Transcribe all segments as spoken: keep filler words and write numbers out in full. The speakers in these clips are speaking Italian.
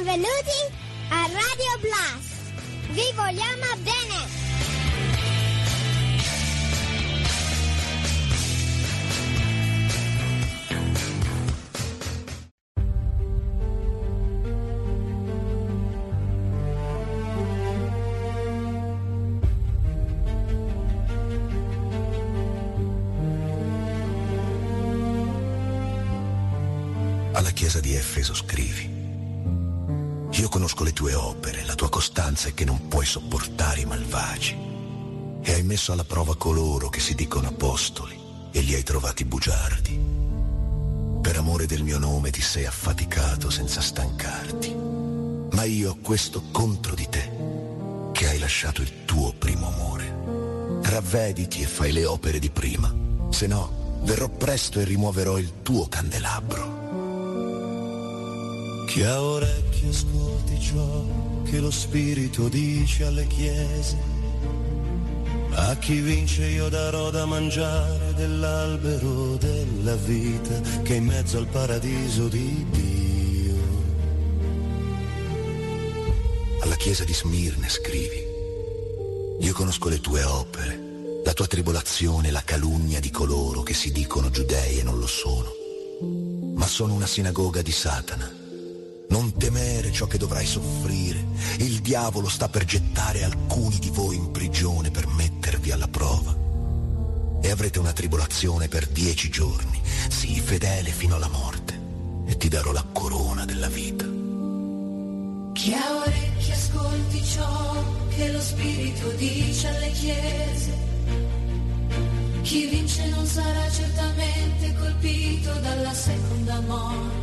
benvenuti a Radio Blast. Vi vogliamo bene. Alla chiesa di Efeso scrivi: io conosco le tue opere, la tua costanza è che non puoi sopportare i malvagi, e hai messo alla prova coloro che si dicono apostoli e li hai trovati bugiardi. Per amore del mio nome ti sei affaticato senza stancarti, ma io ho questo contro di te, che hai lasciato il tuo primo amore. Ravvediti e fai le opere di prima, se no verrò presto e rimuoverò il tuo candelabro. Chi ha orecchi ascolti ciò che lo Spirito dice alle chiese. A chi vince io darò da mangiare dell'albero della vita che è in mezzo al paradiso di Dio. Alla chiesa di Smirne scrivi: io conosco le tue opere, la tua tribolazione, la calunnia di coloro che si dicono giudei e non lo sono, ma sono una sinagoga di Satana. Non temere ciò che dovrai soffrire. Il diavolo sta per gettare alcuni di voi in prigione per mettervi alla prova. E avrete una tribolazione per dieci giorni. Sii fedele fino alla morte e ti darò la corona della vita. Chi ha orecchi ascolti ciò che lo Spirito dice alle chiese. Chi vince non sarà certamente colpito dalla seconda morte.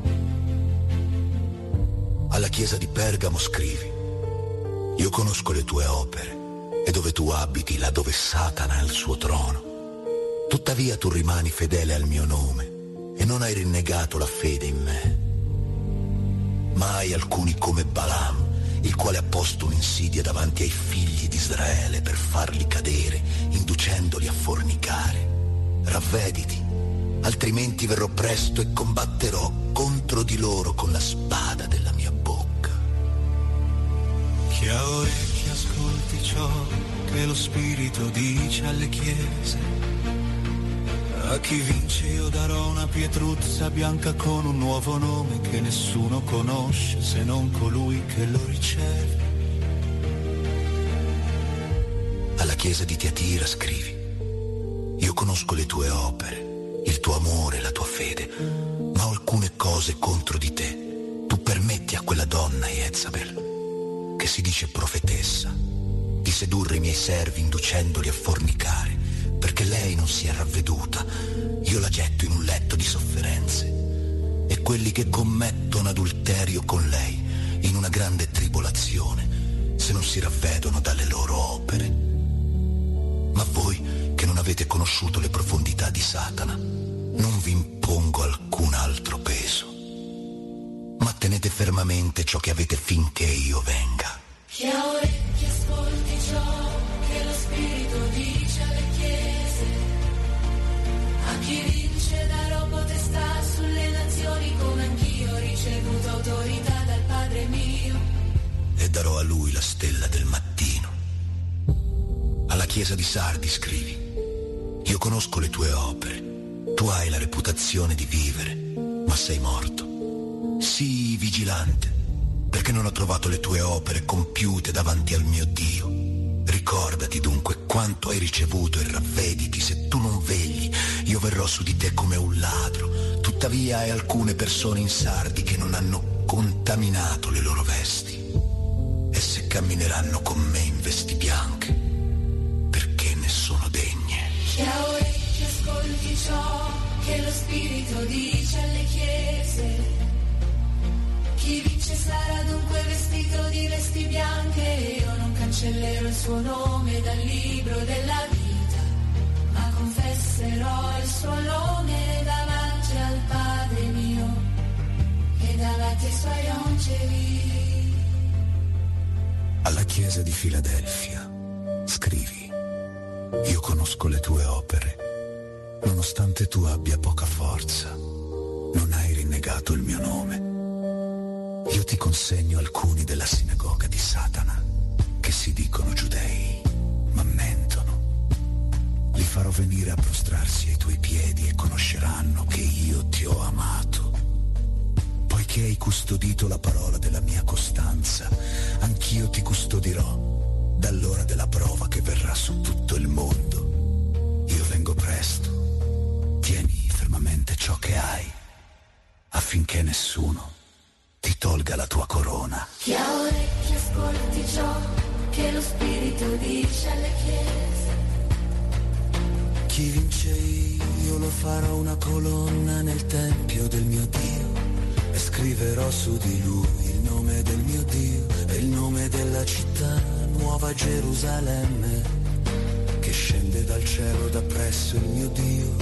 Alla chiesa di Pergamo scrivi: io conosco le tue opere e dove tu abiti, là dove Satana ha il suo trono. Tuttavia tu rimani fedele al mio nome e non hai rinnegato la fede in me. Ma hai alcuni come Balaam, il quale ha posto un'insidia davanti ai figli di Israele per farli cadere, inducendoli a fornicare. Ravvediti, altrimenti verrò presto e combatterò contro di loro con la spada della mia bocca. Chi ha orecchi ascolti ciò che lo Spirito dice alle chiese. A chi vince io darò una pietruzza bianca con un nuovo nome che nessuno conosce se non colui che lo riceve. Alla chiesa di Tiatira scrivi: io conosco le tue opere, il tuo amore, la tua fede, ma ho alcune cose contro di te. Tu permetti a quella donna Jezabel, che si dice profetessa, di sedurre i miei servi inducendoli a fornicare, perché lei non si è ravveduta. Io la getto in un letto di sofferenze, e quelli che commettono adulterio con lei in una grande tribolazione, se non si ravvedono dalle loro opere. Ma voi, che non avete conosciuto le profondità di Satana, non vi impongo alcun altro peso, ma tenete fermamente ciò che avete finché io venga. Chi ha orecchi ascolti ciò che lo Spirito dice alle chiese. A chi vince darò potestà sulle nazioni, come anch'io ho ricevuto autorità dal Padre mio. E darò a lui la stella del mattino. Alla chiesa di Sardi scrivi: io conosco le tue opere. Tu hai la reputazione di vivere, ma sei morto. Sii vigilante, perché non ho trovato le tue opere compiute davanti al mio Dio. Ricordati dunque quanto hai ricevuto e ravvediti. Se tu non vegli, io verrò su di te come un ladro. Tuttavia hai alcune persone in Sardi che non hanno contaminato le loro vesti. Esse cammineranno con me in vesti bianche, perché ne sono degne. Chi ha orecchi ascolti ciò che lo Spirito dice alle chiese. Chi vince sarà dunque vestito di vesti bianche, e io non cancellerò il suo nome dal libro della vita, ma confesserò il suo nome davanti al Padre mio e davanti ai suoi angeli. Alla chiesa di Filadelfia scrivi: io conosco le tue opere, nonostante tu abbia poca forza, non hai rinnegato il mio nome. Io ti consegno alcuni della sinagoga di Satana, che si dicono giudei, ma mentono. Li farò venire a prostrarsi ai tuoi piedi e conosceranno che io ti ho amato. Poiché hai custodito la parola della mia costanza, anch'io ti custodirò dall'ora della prova che verrà su tutto il mondo. Io vengo presto. Tieni fermamente ciò che hai, affinché nessuno ti tolga la tua corona. Chi ha orecchi ascolti ciò che lo Spirito dice alle chiese. Chi vince io lo farò una colonna nel tempio del mio Dio, e scriverò su di lui il nome del mio Dio e il nome della città nuova Gerusalemme, che scende dal cielo da presso il mio Dio.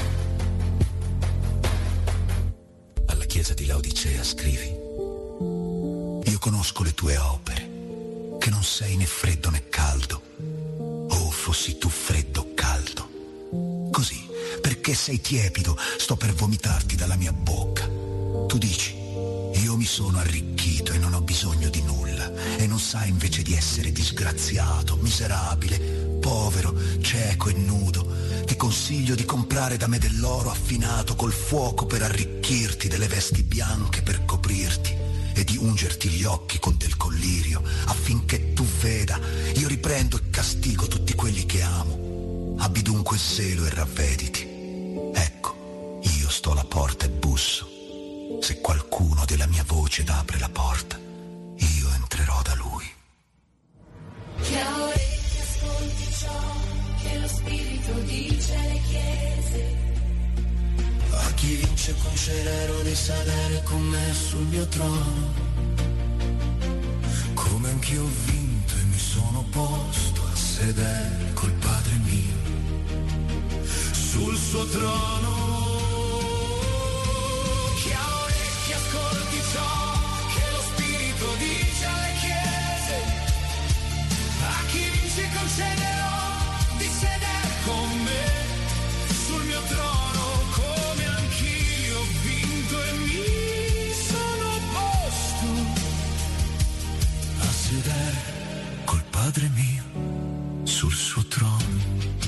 Alla chiesa di Laodicea scrivi: io conosco le tue opere, che non sei né freddo né caldo. Oh, fossi tu freddo o caldo. Così, perché sei tiepido, sto per vomitarti dalla mia bocca. Tu dici: io mi sono arricchito e non ho bisogno di nulla, e non sai invece di essere disgraziato, miserabile, povero, cieco e nudo. Ti consiglio di comprare da me dell'oro affinato col fuoco per arricchirti, delle vesti bianche per coprirti e di ungerti gli occhi con del collirio, affinché tu veda. Io riprendo e castigo tutti quelli che amo. Abbi dunque zelo e ravvediti. Ecco, io sto alla porta e busso. Se qualcuno della mia voce apre la porta, io entrerò da lui. Chi ha orecchi ascolti ciò che lo Spirito dice alle chiese. A chi vince concederò di sedere con me sul mio trono, come anch'io ho vinto e mi sono posto a sedere col Padre mio sul suo trono. Chi ha orecchi ascolti ciò che lo Spirito dice alle chiese. A chi vince concederò di sedere con me sul mio trono, come anch'io ho vinto e mi sono posto a sedere col Padre mio sul suo trono.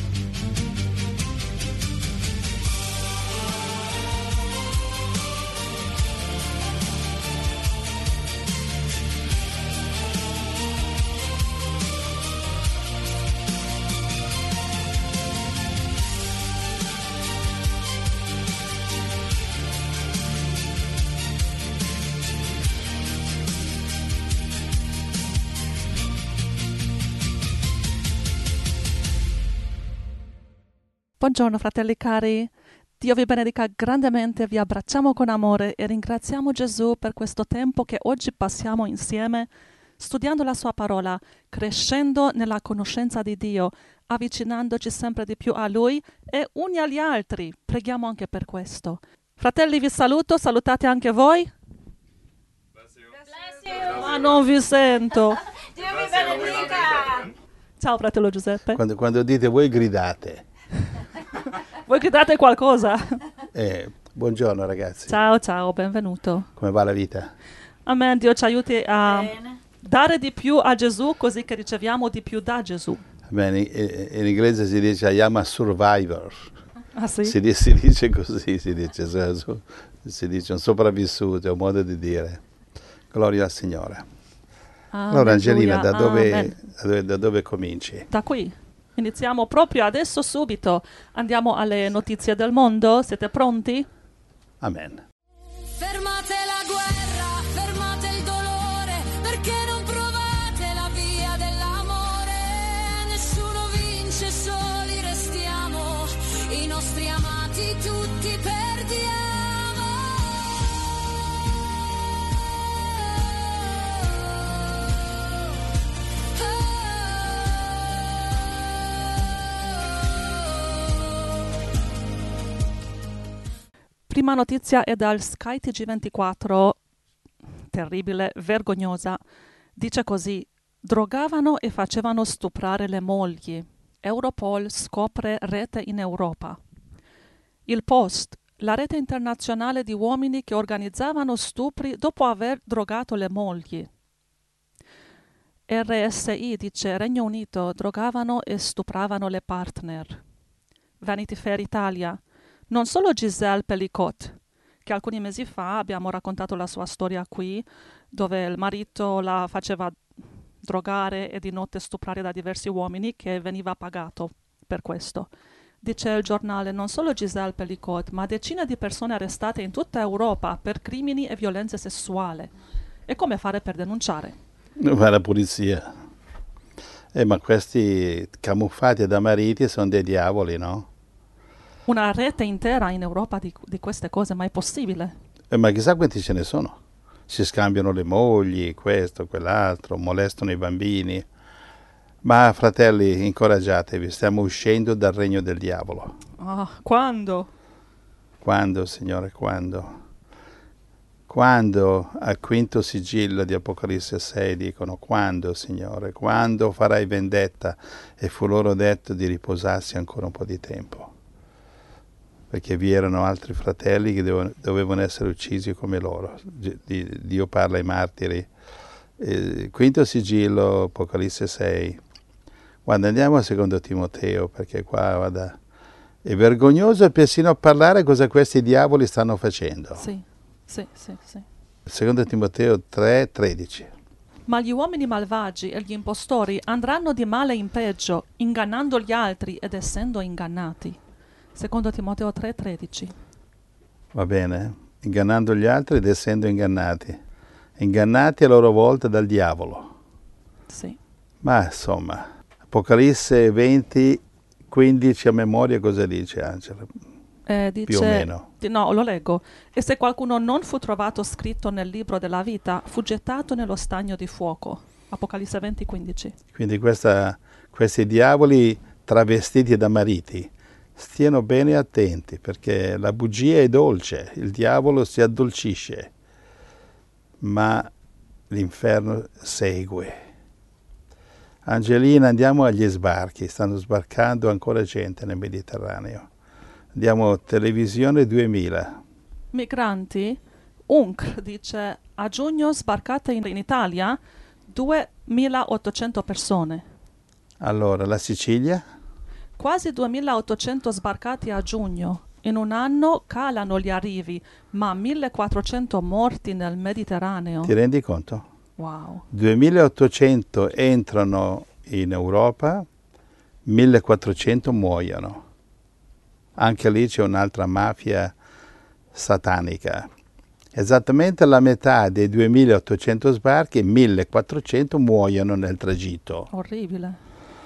Buongiorno fratelli cari, Dio vi benedica grandemente, vi abbracciamo con amore e ringraziamo Gesù per questo tempo che oggi passiamo insieme, studiando la sua parola, crescendo nella conoscenza di Dio, avvicinandoci sempre di più a Lui e uni agli altri. Preghiamo anche per questo. Fratelli, vi saluto, salutate anche voi. Bless you. Bless you. Ma non vi sento. Dio vi benedica. Ciao fratello Giuseppe. Quando, quando dite voi gridate. Voi gridate qualcosa? Eh, buongiorno ragazzi. Ciao, ciao, benvenuto. Come va la vita? Amen, Dio ci aiuti a Bene. dare di più a Gesù così che riceviamo di più da Gesù. Bene, in, in inglese si dice I am a survivor. Ah sì? Si, di- si dice così, si dice, so- so- si dice un sopravvissuto, è un modo di dire. Gloria al Signore. Allora Angelina, da dove, Amen. da dove, da dove cominci? Da qui. Iniziamo proprio adesso subito. Andiamo alle notizie del mondo. Siete pronti? Amen. Fermate la guerra, fermate il dolore, perché non provate la via dell'amore. Nessuno vince, soli restiamo, i nostri amati tutti perdiamo. Prima notizia è dal Sky T G ventiquattro, terribile, vergognosa. Dice così: drogavano e facevano stuprare le mogli. Europol scopre rete in Europa. Il Post: la rete internazionale di uomini che organizzavano stupri dopo aver drogato le mogli. R S I dice Regno Unito, drogavano e stupravano le partner. Vanity Fair Italia, non solo Giselle Pellicot, che alcuni mesi fa abbiamo raccontato la sua storia qui, dove il marito la faceva drogare e di notte stuprare da diversi uomini che veniva pagato per questo. Dice il giornale, non solo Giselle Pellicot, ma decine di persone arrestate in tutta Europa per crimini e violenze sessuali. E come fare per denunciare? Fa la polizia. Eh, ma questi camuffati da mariti sono dei diavoli, no? Una rete intera in Europa di, di queste cose, ma è possibile? Eh, ma chissà quanti ce ne sono. Si scambiano le mogli, questo, quell'altro, molestano i bambini. Ma fratelli, incoraggiatevi, stiamo uscendo dal regno del diavolo. Ah, quando? Quando, Signore, quando? Quando al quinto sigillo di Apocalisse sei dicono, quando, Signore, quando farai vendetta? E fu loro detto di riposarsi ancora un po' di tempo. Perché vi erano altri fratelli che dovevano, dovevano essere uccisi come loro. Dio parla ai martiri. Eh, quinto sigillo, Apocalisse sei. Quando andiamo a secondo Timoteo, perché qua vada, è vergognoso persino parlare cosa questi diavoli stanno facendo. Sì, sì, sì, sì. Secondo Timoteo tre, tredici. Ma gli uomini malvagi e gli impostori andranno di male in peggio, ingannando gli altri ed essendo ingannati. Secondo Timoteo tre, tredici. Va bene? Ingannando gli altri ed essendo ingannati. Ingannati a loro volta dal diavolo. Sì. Ma insomma, Apocalisse venti, quindici a memoria cosa dice, Angela? Eh, dice, più o meno. Di, no, lo leggo. E se qualcuno non fu trovato scritto nel libro della vita, fu gettato nello stagno di fuoco. Apocalisse venti, quindici. Quindi questa, questi diavoli travestiti da mariti, stiano bene attenti, perché la bugia è dolce, il diavolo si addolcisce, ma l'inferno segue. Angelina, andiamo agli sbarchi, stanno sbarcando ancora gente nel Mediterraneo. Andiamo a Televisione duemila. Migranti, U N C dice, a giugno sbarcate in, in Italia duemilaottocento persone. Allora, la Sicilia? Quasi duemilaottocento sbarcati a giugno. In un anno calano gli arrivi, ma millequattrocento morti nel Mediterraneo. Ti rendi conto? Wow. duemilaottocento entrano in Europa, millequattrocento muoiono. Anche lì c'è un'altra mafia satanica. Esattamente la metà dei duemilaottocento sbarchi, millequattrocento muoiono nel tragitto. Orribile.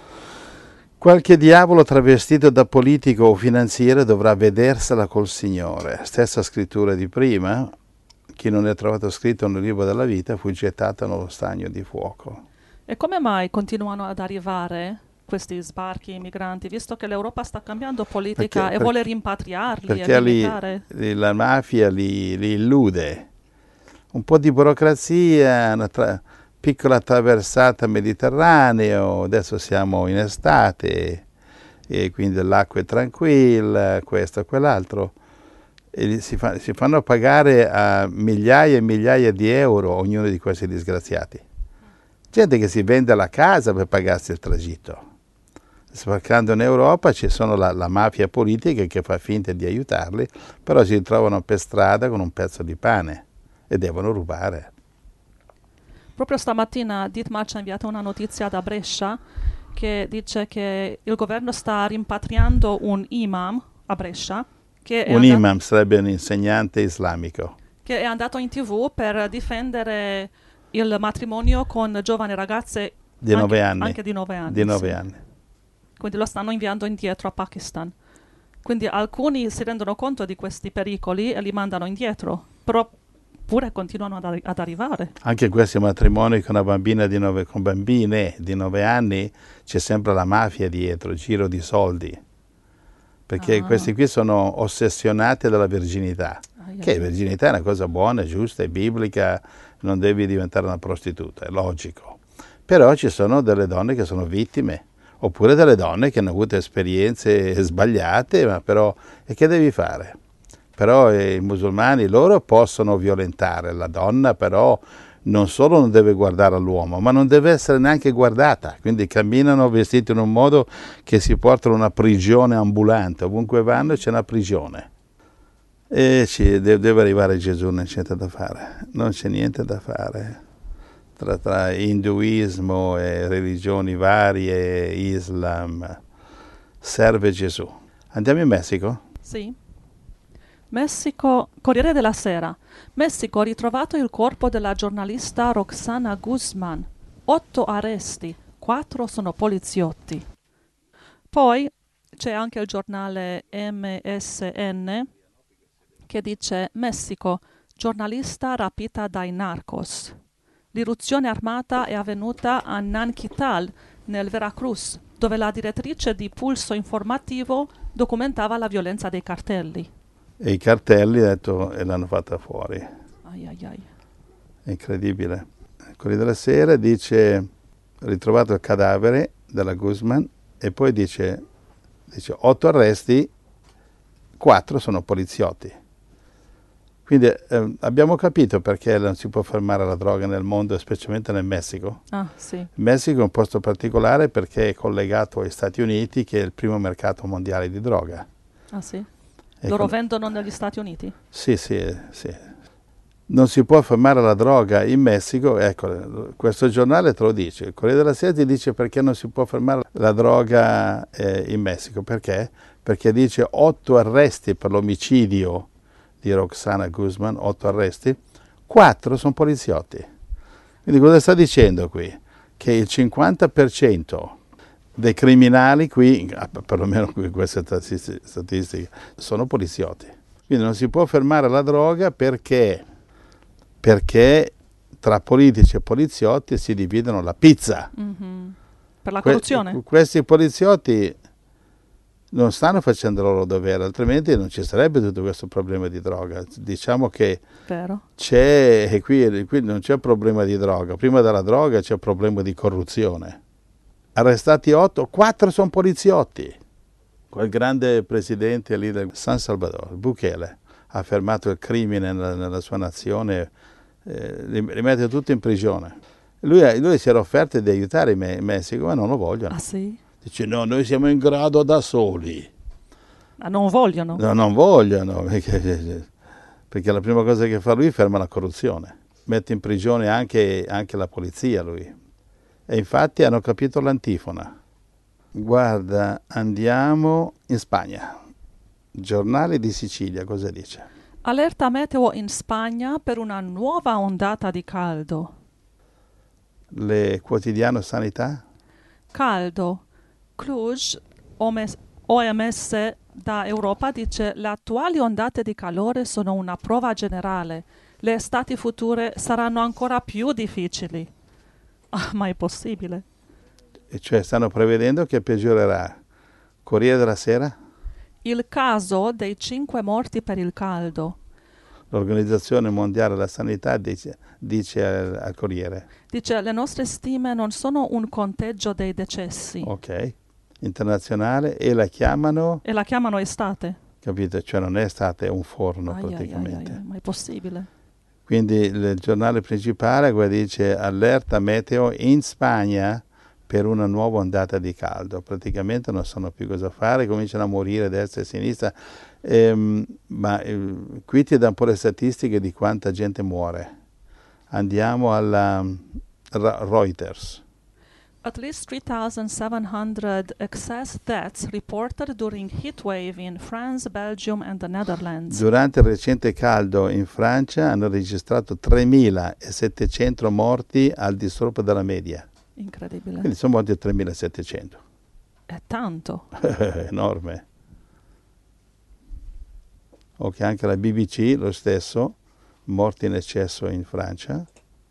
Qualche diavolo travestito da politico o finanziere dovrà vedersela col Signore. Stessa scrittura di prima, chi non è trovato scritto nel libro della vita fu gettato nello stagno di fuoco. E come mai continuano ad arrivare questi sbarchi migranti, visto che l'Europa sta cambiando politica perché, e perché, vuole rimpatriarli? Perché e li, li, la mafia li, li illude. Un po' di burocrazia, una tra, piccola traversata Mediterraneo, adesso siamo in estate e quindi l'acqua è tranquilla, questo e quell'altro. E si, fa, si fanno pagare a migliaia e migliaia di euro ognuno di questi disgraziati. Gente che si vende la casa per pagarsi il tragitto. Sbarcando in Europa ci sono la, la mafia politica che fa finta di aiutarli, però si trovano per strada con un pezzo di pane e devono rubare. Proprio stamattina Dietmar ci ha inviato una notizia da Brescia che dice che il governo sta rimpatriando un imam a Brescia. Che un imam sarebbe un insegnante islamico. Che è andato in tv per difendere il matrimonio con giovani ragazze di anche, nove anni. Anche di nove anni. Di nove sì. anni. Quindi lo stanno inviando indietro a Pakistan. Quindi alcuni si rendono conto di questi pericoli e li mandano indietro, però pure continuano ad, arri- ad arrivare. Anche questi matrimoni con una bambina di nove, con bambine di nove anni c'è sempre la mafia dietro, giro di soldi. Perché ah. questi qui sono ossessionati dalla virginità. Ah, yeah. Che virginità è una cosa buona, giusta, è biblica, non devi diventare una prostituta, è logico. Però ci sono delle donne che sono vittime, oppure delle donne che hanno avuto esperienze sbagliate, ma però, e che devi fare? Però i musulmani, loro possono violentare la donna, però non solo non deve guardare all'uomo, ma non deve essere neanche guardata. Quindi camminano vestiti in un modo che si portano una prigione ambulante. Ovunque vanno c'è una prigione. E ci deve, deve arrivare Gesù, non c'è niente da fare. Non c'è niente da fare. Tra, tra induismo e religioni varie, Islam, serve Gesù. Andiamo in Messico? Sì. Messico, Corriere della Sera. Messico ha ritrovato il corpo della giornalista Roxana Guzman. Otto arresti, quattro sono poliziotti. Poi c'è anche il giornale M S N che dice Messico, giornalista rapita dai narcos. L'irruzione armata è avvenuta a Nanquital, nel Veracruz, dove la direttrice di Pulso Informativo documentava la violenza dei cartelli. E i cartelli, detto, e l'hanno fatta fuori. Ai ai ai. È incredibile. Il Corriere della Sera dice, ritrovato il cadavere della Guzman, e poi dice, dice otto arresti, quattro sono poliziotti. Quindi eh, abbiamo capito perché non si può fermare la droga nel mondo, specialmente nel Messico. Ah, sì. Il Messico è un posto particolare perché è collegato agli Stati Uniti, che è il primo mercato mondiale di droga. Ah, sì? E Loro con... vendono negli Stati Uniti? Sì, sì, sì. Non si può fermare la droga in Messico, ecco, questo giornale te lo dice. Il Corriere della Sera ti dice perché non si può fermare la droga eh, in Messico. Perché? Perché dice otto arresti per l'omicidio di Roxana Guzman, otto arresti, quattro sono poliziotti. Quindi cosa sta dicendo qui? Che il cinquanta per cento dei criminali qui, perlomeno qui queste statistiche, sono poliziotti. Quindi non si può fermare la droga perché, perché tra politici e poliziotti si dividono la pizza. Mm-hmm. Per la corruzione? Que- questi poliziotti non stanno facendo il loro dovere, altrimenti non ci sarebbe tutto questo problema di droga. Diciamo che Vero. c'è, e qui, qui non c'è problema di droga, prima della droga c'è problema di corruzione. Arrestati otto, quattro sono poliziotti. Quel grande presidente lì del San Salvador, Bukele, ha fermato il crimine nella, nella sua nazione, eh, li, li mette tutti in prigione. Lui, lui si era offerto di aiutare il Messico, ma non lo vogliono. Ah, sì? Dice no, noi siamo in grado da soli. Ma non vogliono? No, non vogliono, perché, perché la prima cosa che fa lui è ferma la corruzione. Mette in prigione anche, anche la polizia lui. E infatti hanno capito l'antifona. Guarda, andiamo in Spagna. Giornale di Sicilia, cosa dice? Allerta meteo in Spagna per una nuova ondata di caldo. Le quotidiano sanità? Caldo. Cluj, O M S da Europa dice le attuali ondate di calore sono una prova generale. Le estati future saranno ancora più difficili. Ah, ma è possibile? E cioè stanno prevedendo che peggiorerà. Corriere della Sera? Il caso dei cinque morti per il caldo. L'Organizzazione Mondiale della Sanità dice, dice al, al Corriere. Dice le nostre stime non sono un conteggio dei decessi. Ok. Internazionale, e la chiamano? E la chiamano estate. Capito? Cioè non è estate, è un forno Ai, praticamente. ai, ai, ai, ma è possibile? Quindi il giornale principale dice allerta meteo in Spagna per una nuova ondata di caldo. Praticamente non sanno più cosa fare, cominciano a morire a destra e a sinistra. Ehm, ma eh, qui ti dà un po' le statistiche di quanta gente muore. Andiamo alla Reuters. At least three thousand seven hundred excess deaths reported during heat wave in France, Belgium and the Netherlands. Durante il recente caldo in Francia hanno registrato tremilasettecento morti al di sopra della media. Incredibile. Quindi sono morti tremilasettecento. È tanto. È enorme. Ok, anche la B B C lo stesso, morti in eccesso in Francia.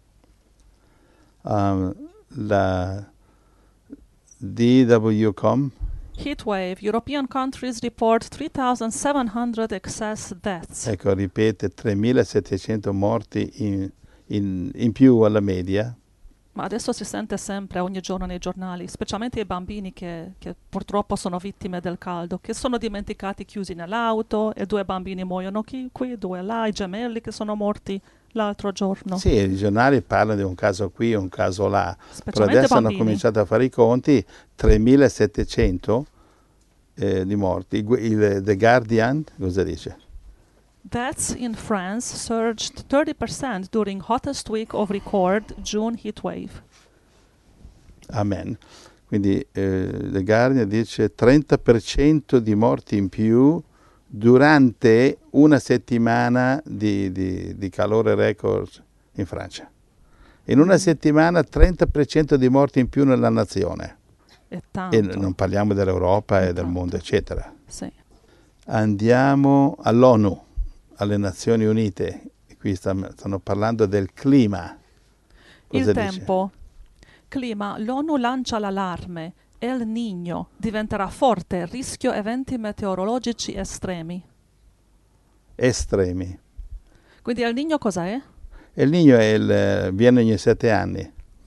Um, la D W com. Heatwave. European countries report three thousand seven hundred excess deaths. Ecco, ripete, tremilasettecento morti in, in, in più alla media. Ma adesso si sente sempre, ogni giorno nei giornali, specialmente i bambini che, che purtroppo sono vittime del caldo, che sono dimenticati chiusi nell'auto e due bambini muoiono qui, qui, due là, i gemelli che sono morti l'altro giorno. Sì, i giornali parlano di un caso qui, un caso là, però Specialmente adesso bambini. hanno cominciato a fare i conti, tremilasettecento eh, di morti. Il, il The Guardian cosa dice? Deaths in France surged thirty percent during hottest week of record June heatwave. Amen. Quindi eh, The Guardian dice trenta per cento di morti in più durante una settimana di, di, di calore record in Francia. In una settimana trenta per cento di morti in più nella nazione. È tanto. E non parliamo dell'Europa È e del tanto. mondo, eccetera. Sì. Andiamo all'ONU, alle Nazioni Unite. Qui stanno, stanno parlando del clima. Cosa Il dice? tempo. Clima, l'ONU lancia l'allarme. El Niño diventerà forte, rischio eventi meteorologici estremi. Estremi. Quindi El Niño cos'è? E il Niño è il, viene ogni sette anni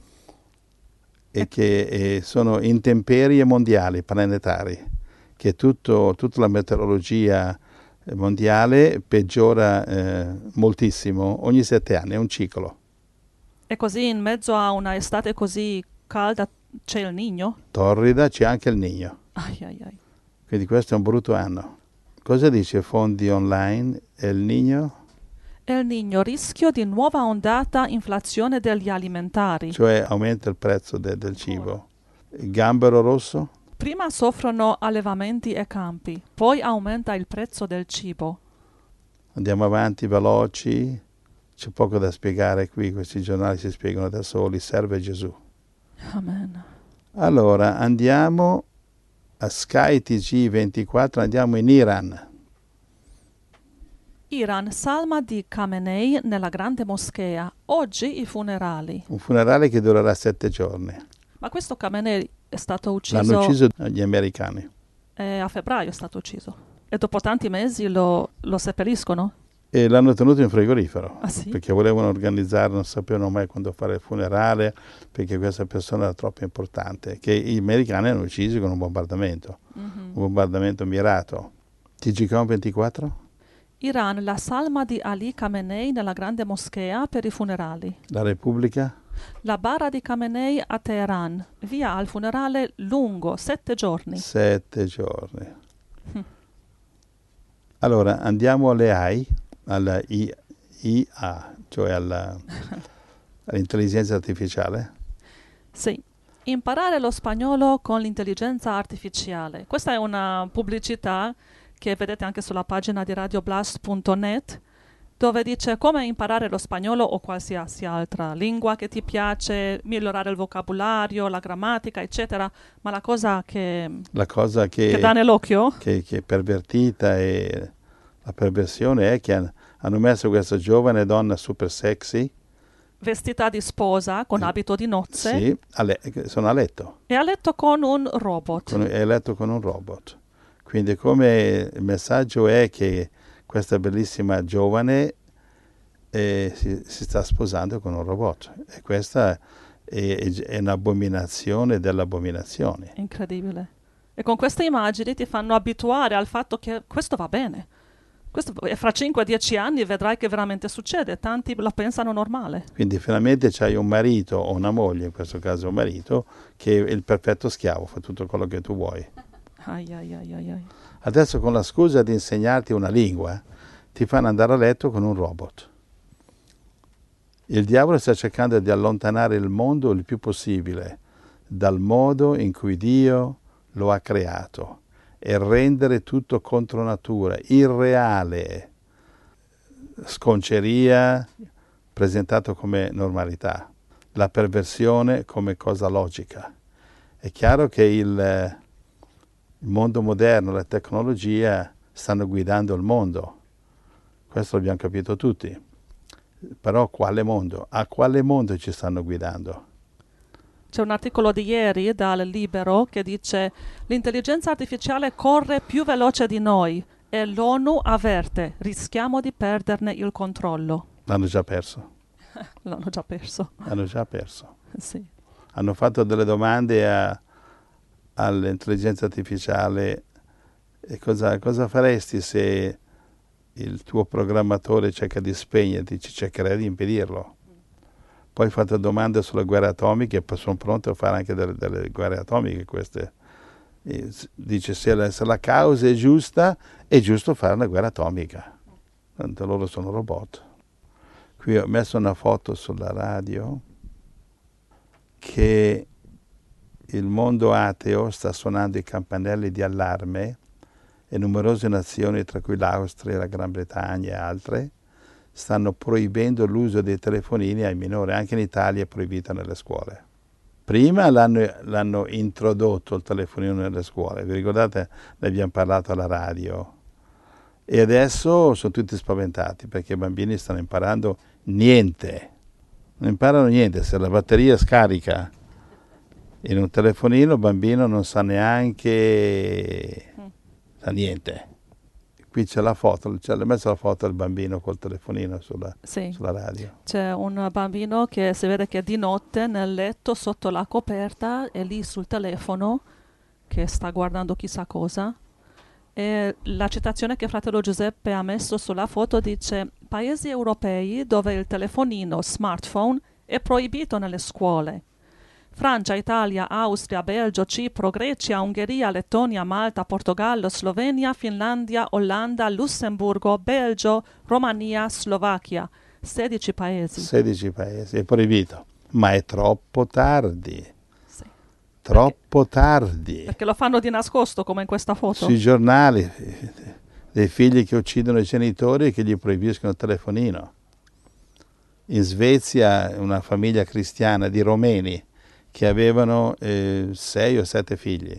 e che eh, sono intemperie mondiali, planetari, che tutto, tutta la meteorologia mondiale peggiora eh, moltissimo ogni sette anni, è un ciclo. E così in mezzo a una estate così calda c'è il Niño? Torrida c'è anche il Niño, Ai ai ai. quindi questo è un brutto anno. Cosa dice Fondi Online? El Niño? El Niño, rischio di nuova ondata inflazione degli alimentari. Cioè aumenta il prezzo de- del cibo. Il gambero rosso? Prima soffrono allevamenti e campi, poi aumenta il prezzo del cibo. Andiamo avanti veloci, c'è poco da spiegare qui, questi giornali si spiegano da soli, serve Gesù. Amen. Allora andiamo a Sky T G ventiquattro, andiamo in Iran. Iran, salma di Khamenei nella grande moschea. Oggi i funerali. Un funerale che durerà sette giorni. Ma questo Khamenei è stato ucciso, L'hanno ucciso gli americani. eh, a febbraio è stato ucciso. E dopo tanti mesi lo, lo seppelliscono? E l'hanno tenuto in frigorifero, Ah sì? perché volevano organizzare, non sapevano mai quando fare il funerale, perché questa persona era troppo importante, che gli americani hanno ucciso con un bombardamento, Mhm. un bombardamento mirato. T G Com ventiquattro? Iran, la salma di Ali Khamenei nella grande moschea per i funerali. La Repubblica? La bara di Khamenei a Teheran, via al funerale lungo, sette giorni. Sette giorni. Allora, andiamo alle A I, alla I- I A, cioè alla, all'intelligenza artificiale. Sì. Imparare lo spagnolo con l'intelligenza artificiale. Questa è una pubblicità che vedete anche sulla pagina di radioblast punto net, dove dice come imparare lo spagnolo o qualsiasi altra lingua che ti piace, migliorare il vocabolario, la grammatica, eccetera. Ma la cosa che, La cosa che, che dà nell'occhio, che, che è pervertita e la perversione è che han- hanno messo questa giovane donna super sexy, vestita di sposa, con Eh, abito di nozze, sì, a le- sono a letto, e a letto con un robot. con, è a letto con un robot. Quindi come il messaggio è che questa bellissima giovane eh, si, si sta sposando con un robot e questa è, è, è un'abominazione delle abominazioni. Incredibile. E con queste immagini ti fanno abituare al fatto che questo va bene. Questo, e fra cinque dieci anni vedrai che veramente succede. Tanti la pensano normale. Quindi finalmente c'hai un marito o una moglie, in questo caso un marito, che è il perfetto schiavo, fa tutto quello che tu vuoi. Ai, ai, ai, ai, ai. Adesso con la scusa di insegnarti una lingua, ti fanno andare a letto con un robot. Il diavolo sta cercando di allontanare il mondo il più possibile dal modo in cui Dio lo ha creato e rendere tutto contro natura, irreale, sconceria presentato come normalità, la perversione come cosa logica. È chiaro che il, il mondo moderno, la tecnologia stanno guidando il mondo, questo l'abbiamo capito tutti, però quale mondo? A quale mondo ci stanno guidando? C'è un articolo di ieri dal Libero che dice l'intelligenza artificiale corre più veloce di noi e l'ONU avverte, rischiamo di perderne il controllo. L'hanno già perso, L'hanno già perso. hanno già perso. Sì. Hanno fatto delle domande a, all'intelligenza artificiale, e cosa, cosa faresti se il tuo programmatore cerca di spegnerti? Ci cercherei di impedirlo. Poi ho fatto domande sulle guerre atomiche e sono pronto a fare anche delle, delle guerre atomiche queste. E dice se la, se la causa è giusta, è giusto fare una guerra atomica. Tanto loro sono robot. Qui ho messo una foto sulla radio che il mondo ateo sta suonando i campanelli di allarme e numerose nazioni, tra cui l'Austria, la Gran Bretagna e altre, stanno proibendo l'uso dei telefonini ai minori. Anche in Italia è proibito nelle scuole. Prima l'hanno, l'hanno introdotto il telefonino nelle scuole, vi ricordate? Ne abbiamo parlato alla radio. E adesso sono tutti spaventati perché i bambini stanno imparando niente. Non imparano niente. Se la batteria scarica in un telefonino, il bambino non sa neanche sa niente. Qui c'è la foto, c'è messo la foto del bambino col telefonino sulla, Sì. sulla radio. C'è un bambino che si vede che di notte nel letto sotto la coperta è lì sul telefono che sta guardando chissà cosa. E la citazione che fratello Giuseppe ha messo sulla foto dice: paesi europei dove il telefonino smartphone è proibito nelle scuole. Francia, Italia, Austria, Belgio, Cipro, Grecia, Ungheria, Lettonia, Malta, Portogallo, Slovenia, Finlandia, Olanda, Lussemburgo, Belgio, Romania, Slovacchia. sedici paesi. sedici paesi, è proibito. Ma è troppo tardi. Sì. Troppo Perché, tardi. perché lo fanno di nascosto come in questa foto. Sui giornali, dei figli che uccidono i genitori e che gli proibiscono il telefonino. In Svezia una famiglia cristiana di romeni che avevano eh, sei o sette figli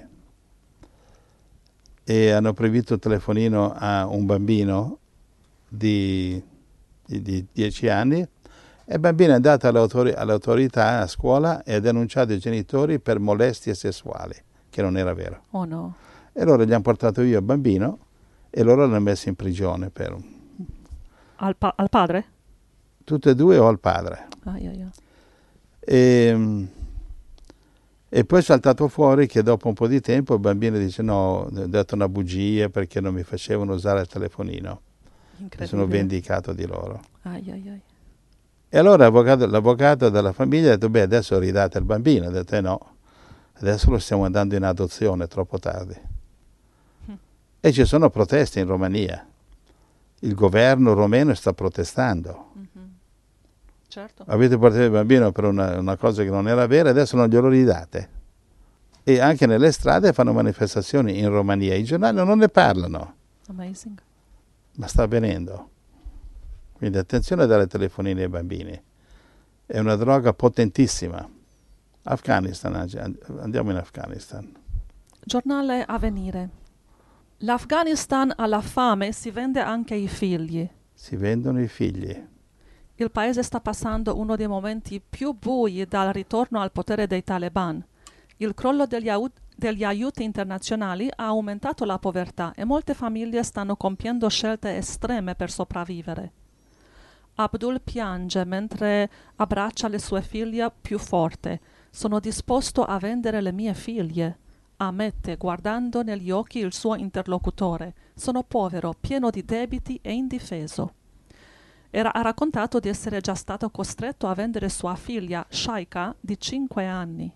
e hanno proibito il telefonino a un bambino di, di, di dieci anni e il bambino è andato alle, autori- alle autorità a scuola e ha denunciato i genitori per molestie sessuali, che non era vero. Oh no. E loro gli hanno portato via il bambino e loro l'hanno messo in prigione per un... Al, pa- al padre? Tutte e due o al padre. Ah, yeah, yeah. E, e poi è saltato fuori che dopo un po' di tempo il bambino dice no, ho detto una bugia perché non mi facevano usare il telefonino. Mi sono vendicato di loro. Ai, ai, ai. E allora l'avvocato, l'avvocato della famiglia ha detto beh adesso ridate il bambino. Ha detto eh no, adesso lo stiamo andando in adozione, è troppo tardi. Mm. E ci sono proteste in Romania. Il governo romeno sta protestando. Mm-hmm. Certo. Avete portato il bambino per una, una cosa che non era vera, adesso non glielo ridate. E anche nelle strade fanno manifestazioni in Romania. I giornali non ne parlano. Amazing. Ma sta avvenendo. Quindi attenzione a dare telefonini ai bambini. È una droga potentissima. Afghanistan, andiamo in Afghanistan. Giornale Avvenire. L'Afghanistan alla fame si vende anche i figli. Si vendono i figli. Il paese sta passando uno dei momenti più bui dal ritorno al potere dei Taliban. Il crollo degli, au- degli aiuti internazionali ha aumentato la povertà e molte famiglie stanno compiendo scelte estreme per sopravvivere. Abdul piange mentre abbraccia le sue figlie più forte. Sono disposto a vendere le mie figlie, ammette guardando negli occhi il suo interlocutore. Sono povero, pieno di debiti e indifeso. Era, ha raccontato di essere già stato costretto a vendere sua figlia, Shaika, di cinque anni.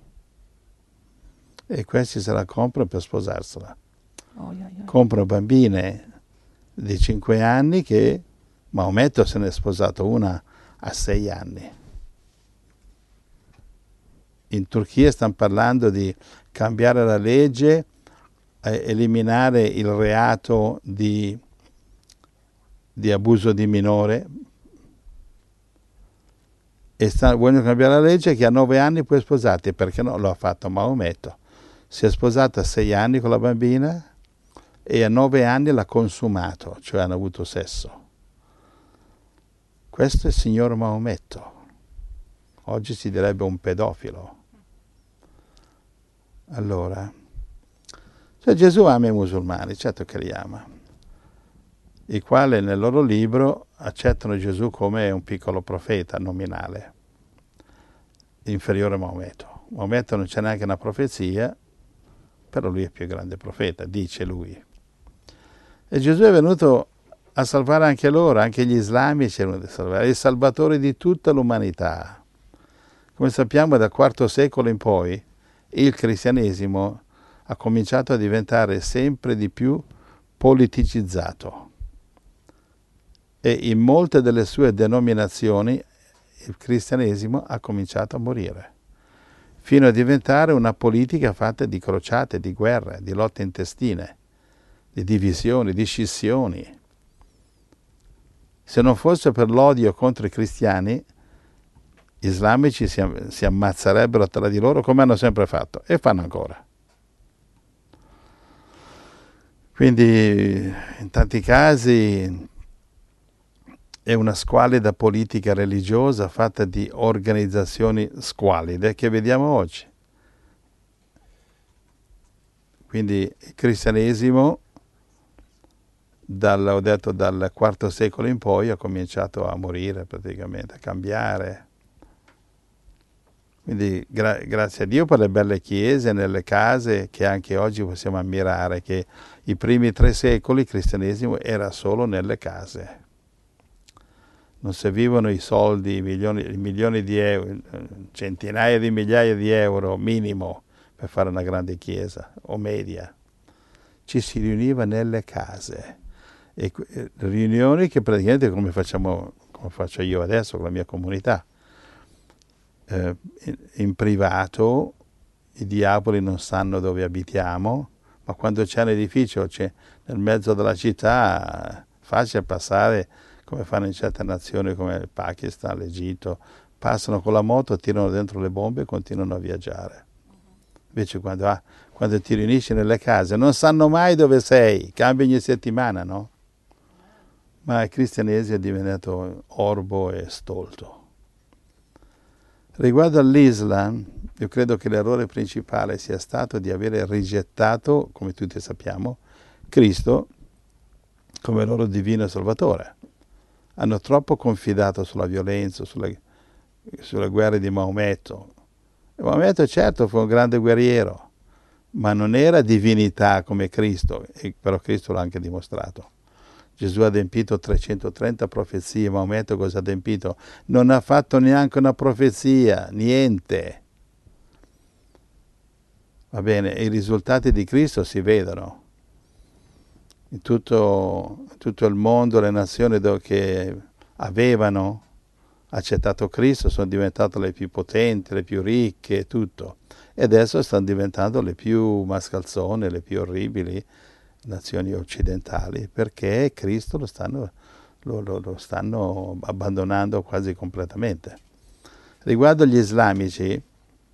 E questi se la comprano per sposarsela. Oh, yeah, yeah. Comprano bambine di cinque anni che Maometto se ne è sposato una a sei anni. In Turchia stanno parlando di cambiare la legge, eh, eliminare il reato di, di abuso di minore e sta, vogliono cambiare la legge che a nove anni puoi sposarti, perché no? Lo ha fatto Maometto. Si è sposato a sei anni con la bambina e a nove anni l'ha consumato, cioè hanno avuto sesso. Questo è il signor Maometto. Oggi si direbbe un pedofilo. Allora, cioè Gesù ama i musulmani, certo che li ama, i quali nel loro libro accettano Gesù come un piccolo profeta nominale. inferiore a Maometto. Maometto non c'è neanche una profezia, però lui è il più grande profeta, dice lui. E Gesù è venuto a salvare anche loro, anche gli islamici, è il salvatore di tutta l'umanità. Come sappiamo, dal quarto secolo in poi il cristianesimo ha cominciato a diventare sempre di più politicizzato e in molte delle sue denominazioni il cristianesimo ha cominciato a morire, fino a diventare una politica fatta di crociate, di guerre, di lotte intestine, di divisioni, di scissioni. Se non fosse per l'odio contro i cristiani, gli islamici si, si ammazzerebbero tra di loro come hanno sempre fatto e fanno ancora. Quindi in tanti casi è una squalida politica religiosa fatta di organizzazioni squalide che vediamo oggi. Quindi il cristianesimo, dal, ho detto dal quarto secolo in poi, ha cominciato a morire praticamente, a cambiare. Quindi gra- grazie a Dio per le belle chiese nelle case che anche oggi possiamo ammirare, che i primi tre secoli il cristianesimo era solo nelle case. Non servivano i soldi, i milioni, i milioni di euro, centinaia di migliaia di euro minimo per fare una grande chiesa o media. Ci si riuniva nelle case. E riunioni che praticamente come facciamo, come faccio io adesso con la mia comunità. In, in privato i diavoli non sanno dove abitiamo, ma quando c'è un edificio c'è nel mezzo della città, facile passare come fanno in certe nazioni come il Pakistan, l'Egitto, passano con la moto, tirano dentro le bombe e continuano a viaggiare. Invece quando, ah, quando ti riunisci nelle case non sanno mai dove sei, cambia ogni settimana, no? Ma il cristianesimo è diventato orbo e stolto. Riguardo all'Islam, io credo che l'errore principale sia stato di avere rigettato, come tutti sappiamo, Cristo come loro divino Salvatore. Hanno troppo confidato sulla violenza, sulle, sulle guerre di Maometto. E Maometto certo fu un grande guerriero, ma non era divinità come Cristo, e però Cristo l'ha anche dimostrato. Gesù ha adempito trecentotrenta profezie, Maometto cosa ha adempito? Non ha fatto neanche una profezia, niente. Va bene, e i risultati di Cristo si vedono. In tutto, tutto il mondo, le nazioni che avevano accettato Cristo sono diventate le più potenti, le più ricche, tutto. E adesso stanno diventando le più mascalzone, le più orribili nazioni occidentali, perché Cristo lo stanno, lo, lo, lo stanno abbandonando quasi completamente. Riguardo agli islamici,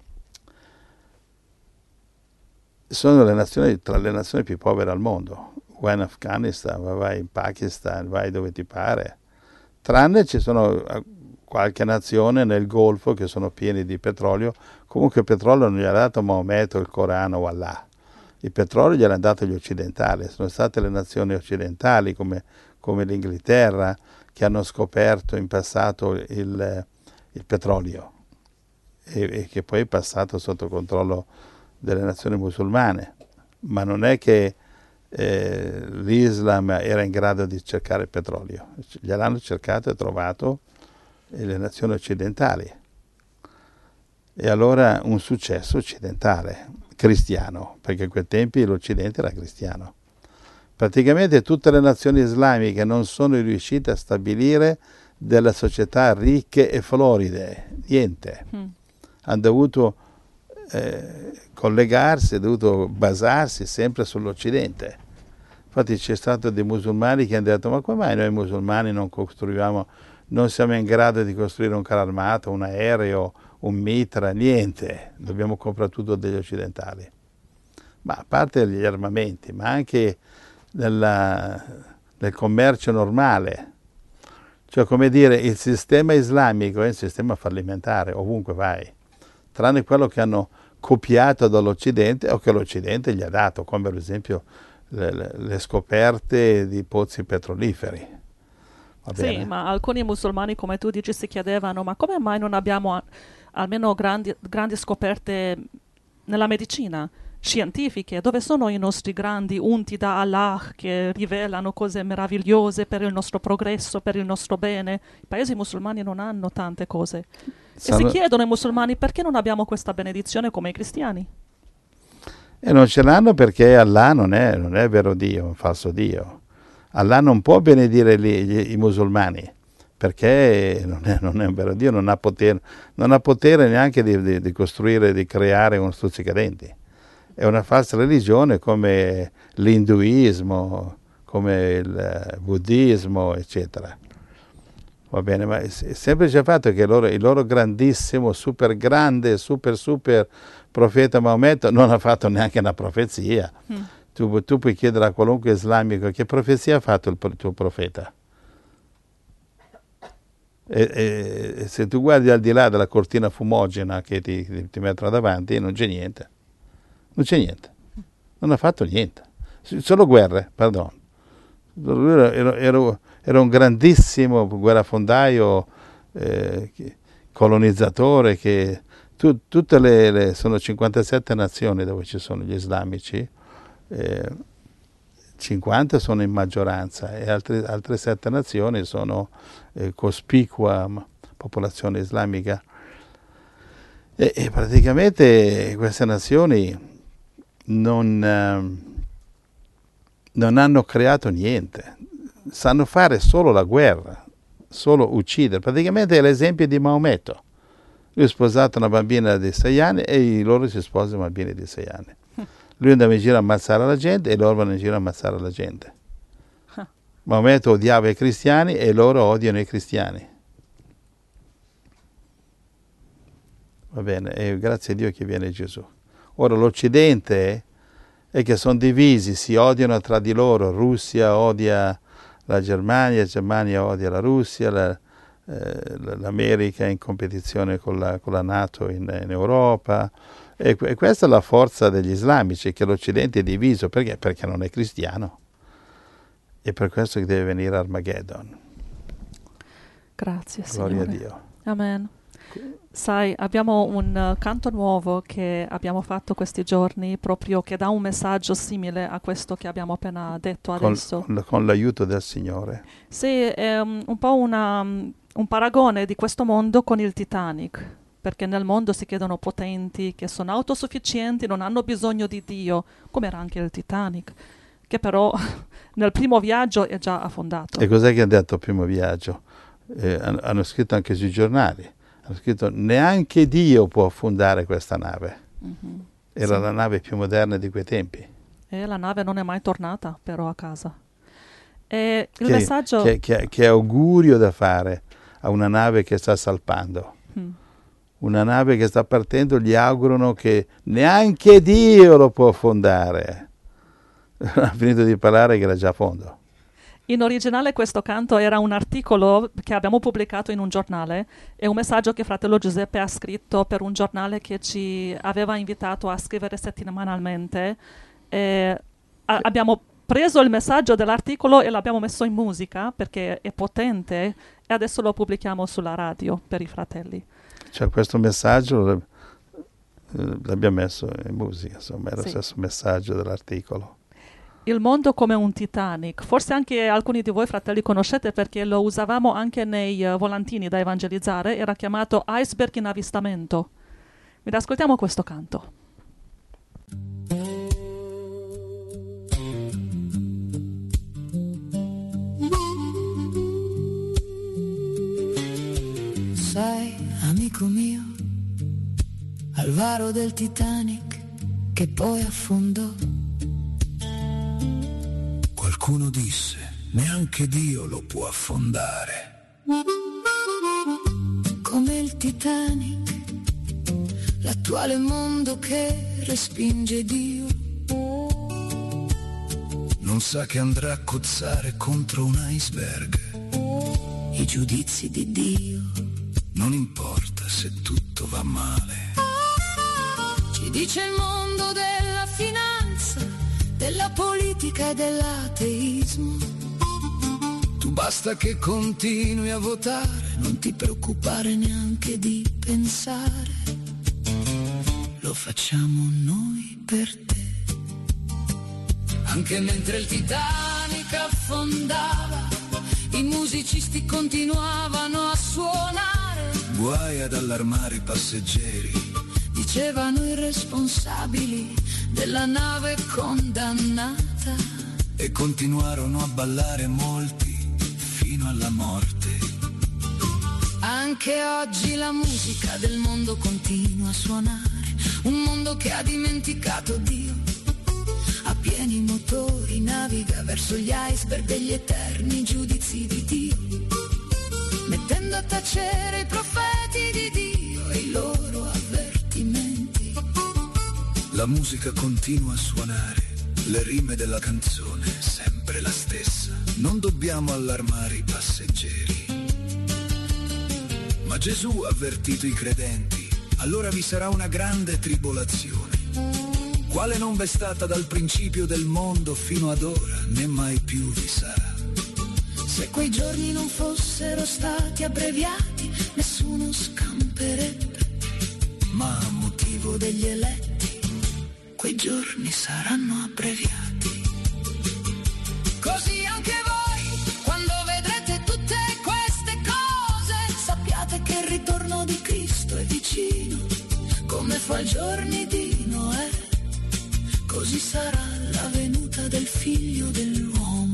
sono le nazioni, tra le nazioni più povere al mondo. Vai in Afghanistan, vai in Pakistan, vai dove ti pare. Tranne ci sono qualche nazione nel Golfo che sono pieni di petrolio. Comunque il petrolio non gli ha dato Maometto, il Corano o Allah. Il petrolio gliel'hanno dato gli occidentali. Sono state le nazioni occidentali come, come l'Inghilterra che hanno scoperto in passato il, il petrolio e, e che poi è passato sotto controllo delle nazioni musulmane. Ma non è che Eh, l'Islam era in grado di cercare il petrolio, gliel'hanno cercato e trovato le nazioni occidentali, e allora un successo occidentale, cristiano, perché in quei tempi l'Occidente era cristiano. Praticamente tutte le nazioni islamiche non sono riuscite a stabilire delle società ricche e floride, niente, mm. hanno dovuto Eh, collegarsi, è dovuto basarsi sempre sull'Occidente. Infatti c'è stato dei musulmani che hanno detto: ma come mai noi musulmani non costruiamo, non siamo in grado di costruire un carro armato, un aereo, un mitra, niente, dobbiamo comprare tutto degli occidentali. Ma a parte gli armamenti, ma anche nella, nel commercio normale, cioè come dire, il sistema islamico è un sistema fallimentare ovunque vai, tranne quello che hanno copiato dall'Occidente o che l'Occidente gli ha dato, come per esempio le, le, le scoperte di pozzi petroliferi. Va sì, bene? Ma alcuni musulmani, come tu dici, si chiedevano: ma come mai non abbiamo almeno grandi, grandi scoperte nella medicina, scientifiche. Dove sono i nostri grandi unti da Allah che rivelano cose meravigliose per il nostro progresso, per il nostro bene? I paesi musulmani non hanno tante cose. Sanno... E si chiedono ai musulmani perché non abbiamo questa benedizione come i cristiani. E non ce l'hanno perché Allah non è, non è vero Dio, è un falso Dio. Allah non può benedire gli, gli, i musulmani perché non è, non è un vero Dio, non ha potere, non ha potere neanche di, di, di costruire, di creare uno stuzzicadenti. È una falsa religione come l'induismo, come il buddismo, eccetera. Va bene, ma il semplice fatto è che loro, il loro grandissimo, super grande, super super profeta Maometto non ha fatto neanche una profezia. Mm. Tu, tu puoi chiedere a qualunque islamico che profezia ha fatto il, il tuo profeta. E, e, e se tu guardi al di là della cortina fumogena che ti, ti, ti mettono davanti, non c'è niente. Non c'è niente. Non ha fatto niente. Solo guerre, perdono. Era, era, era un grandissimo guerrafondaio, eh, colonizzatore, che tu, tutte le, le sono cinquantasette nazioni dove ci sono gli islamici, eh, cinquanta sono in maggioranza e altre, altre sette nazioni sono eh, cospicua popolazione islamica. E, e praticamente queste nazioni non, eh, non hanno creato niente. Sanno fare solo la guerra, solo uccidere. Praticamente è l'esempio di Maometto. Lui ha sposato una bambina di sei anni e loro si sposano bambini di sei anni. Lui andava in giro a ammazzare la gente e loro vanno in giro a ammazzare la gente. Maometto odiava i cristiani e loro odiano i cristiani. Va bene, e grazie a Dio che viene Gesù. Ora l'Occidente è che sono divisi, si odiano tra di loro. Russia odia la Germania, Germania odia la Russia, la, eh, l'America è in competizione con la, con la NATO in, in Europa. E, e questa è la forza degli islamici, che l'Occidente è diviso. Perché? Perché non è cristiano. E per questo che deve venire Armageddon. Grazie, Gloria Signore. a Dio. Amen. Sai, abbiamo un uh, canto nuovo che abbiamo fatto questi giorni, proprio che dà un messaggio simile a questo che abbiamo appena detto adesso. Con, con l'aiuto del Signore. Sì, è um, un po' una, um, un paragone di questo mondo con il Titanic, perché nel mondo si chiedono potenti, che sono autosufficienti, non hanno bisogno di Dio, come era anche il Titanic, che però nel primo viaggio è già affondato. E cos'è che ha detto il primo viaggio? Eh, hanno scritto anche sui giornali. Hanno scritto neanche Dio può affondare questa nave. Mm-hmm. Era sì. La nave più moderna di quei tempi. E la nave non è mai tornata però a casa. E il che, messaggio... Che, che, che augurio da fare a una nave che sta salpando. Mm. Una nave che sta partendo, gli augurano che neanche Dio lo può affondare. Ha finito di parlare che era già a fondo. In originale questo canto era un articolo che abbiamo pubblicato in un giornale, è un messaggio che fratello Giuseppe ha scritto per un giornale che ci aveva invitato a scrivere settimanalmente. E a- abbiamo preso il messaggio dell'articolo e l'abbiamo messo in musica perché è potente e adesso lo pubblichiamo sulla radio per i fratelli. Cioè questo messaggio l'abbiamo messo in musica, insomma era sì. Lo stesso messaggio dell'articolo. Il mondo come un Titanic, forse anche alcuni di voi fratelli conoscete perché lo usavamo anche nei uh, volantini da evangelizzare, era chiamato Iceberg in avvistamento. Ed ascoltiamo questo canto. Sai, amico mio, al varo del Titanic che poi affondò, qualcuno disse, neanche Dio lo può affondare. Come il Titanic, l'attuale mondo che respinge Dio, non sa che andrà a cozzare contro un iceberg. I giudizi di Dio, non importa se tutto va male. Ci dice il mondo della finanza, della politica e dell'ateismo. Tu basta che continui a votare, non non ti preoccupare neanche di pensare, lo facciamo noi per te. Anche mentre il Titanic affondava, i musicisti continuavano a suonare. Guai ad allarmare i passeggeri, dicevano i responsabili della nave condannata. E continuarono a ballare molti fino alla morte. Anche oggi la musica del mondo continua a suonare, un mondo che ha dimenticato Dio. A pieni motori naviga verso gli iceberg degli eterni giudizi di Dio, mettendo a tacere i profeti di Dio e i loro avvertimenti. La musica continua a suonare, le rime della canzone sempre la stessa. Non dobbiamo allarmare i passeggeri. Ma Gesù ha avvertito i credenti, allora vi sarà una grande tribolazione, quale non v'è stata dal principio del mondo fino ad ora, né mai più vi sarà. Se quei giorni non fossero stati abbreviati, nessuno scamperebbe, Ma a motivo degli eletti, quei giorni saranno abbreviati. Così anche voi, quando vedrete tutte queste cose, sappiate che il ritorno di Cristo è vicino, come fu ai giorni di Noè. Così sarà la venuta del figlio dell'uomo.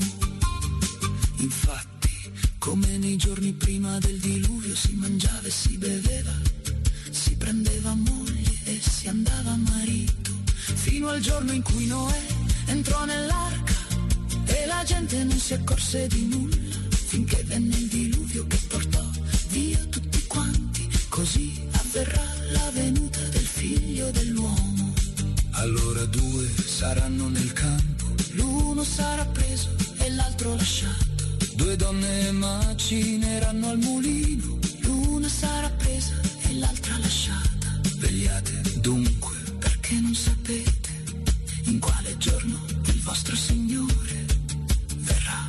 Infatti, come nei giorni prima del diluvio, si mangiava e si beveva, si prendeva moglie e si andava marito, fino al giorno in cui Noè entrò nell'arca e la gente non si accorse di nulla, finché venne il diluvio che portò via tutti quanti. Così avverrà la venuta del figlio dell'uomo. Allora due saranno nel campo, l'uno sarà preso e l'altro lasciato. due donne macineranno al mulino, l'una sarà presa e l'altra lasciata. Vegliate dunque, perché non sapete in quale giorno il vostro Signore verrà.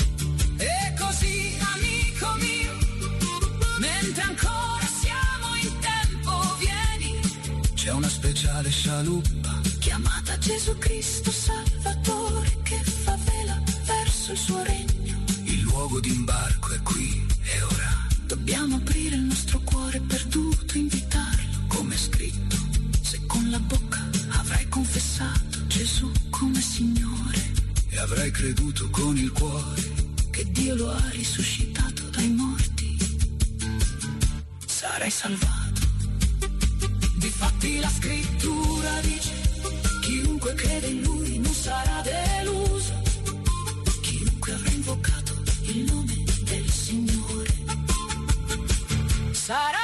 E così, amico mio, mentre ancora siamo in tempo, vieni. C'è una speciale scialuppa chiamata Gesù Cristo Salvatore, che fa vela verso il suo regno. Il luogo d'imbarco è qui e ora. Dobbiamo aprire il nostro cuore perduto, invitarlo, come è scritto. Se con la bocca avrai confessato Gesù come Signore e avrai creduto con il cuore che Dio lo ha risuscitato dai morti, sarai salvato. Difatti la scrittura dice: chiunque crede in Lui non sarà deluso, chiunque avrà invocato il nome del Signore sarà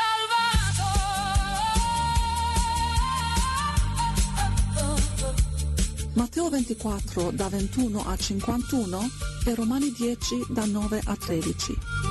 salvato. Matteo ventiquattro da ventuno a cinquantuno e Romani dieci da nove a tredici.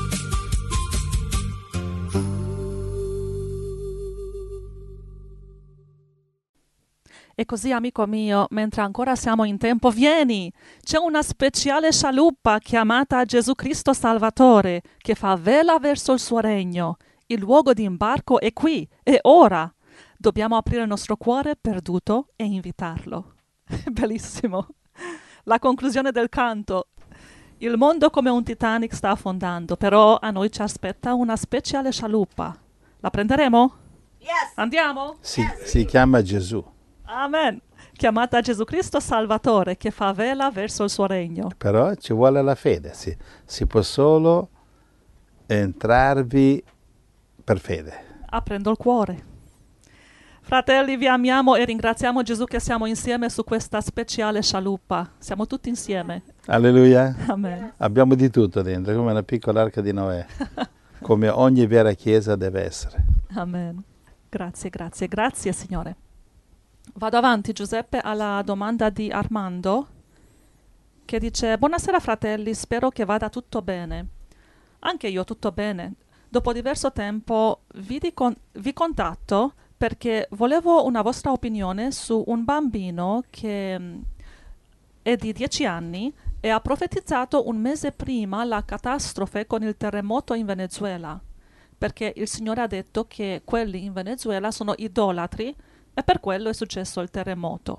E così, amico mio, mentre ancora siamo in tempo, vieni! C'è una speciale scialuppa chiamata Gesù Cristo Salvatore, che fa vela verso il suo regno. Il luogo di imbarco è qui, è ora. Dobbiamo aprire il nostro cuore perduto e invitarlo. Bellissimo. La conclusione del canto. Il mondo come un Titanic sta affondando, però a noi ci aspetta una speciale scialuppa. La prenderemo? Yes. Andiamo? Si, si chiama Gesù. Amen. Chiamata Gesù Cristo Salvatore, che fa vela verso il suo regno. Però ci vuole la fede, si, si può solo entrarvi per fede. Aprendo il cuore. Fratelli, vi amiamo e ringraziamo Gesù che siamo insieme su questa speciale scialuppa. Siamo tutti insieme. Alleluia. Amen. Abbiamo di tutto dentro, come una piccola arca di Noè, come ogni vera chiesa deve essere. Amen. Grazie, grazie, grazie Signore. Vado avanti, Giuseppe, alla domanda di Armando, che dice: buonasera fratelli, spero che vada tutto bene. Anche io tutto bene. Dopo diverso tempo vi, con- vi contatto perché volevo una vostra opinione su un bambino che mh, è di dieci anni e ha profetizzato un mese prima la catastrofe con il terremoto in Venezuela. perché il Signore ha detto che quelli in Venezuela sono idolatri e per quello è successo il terremoto.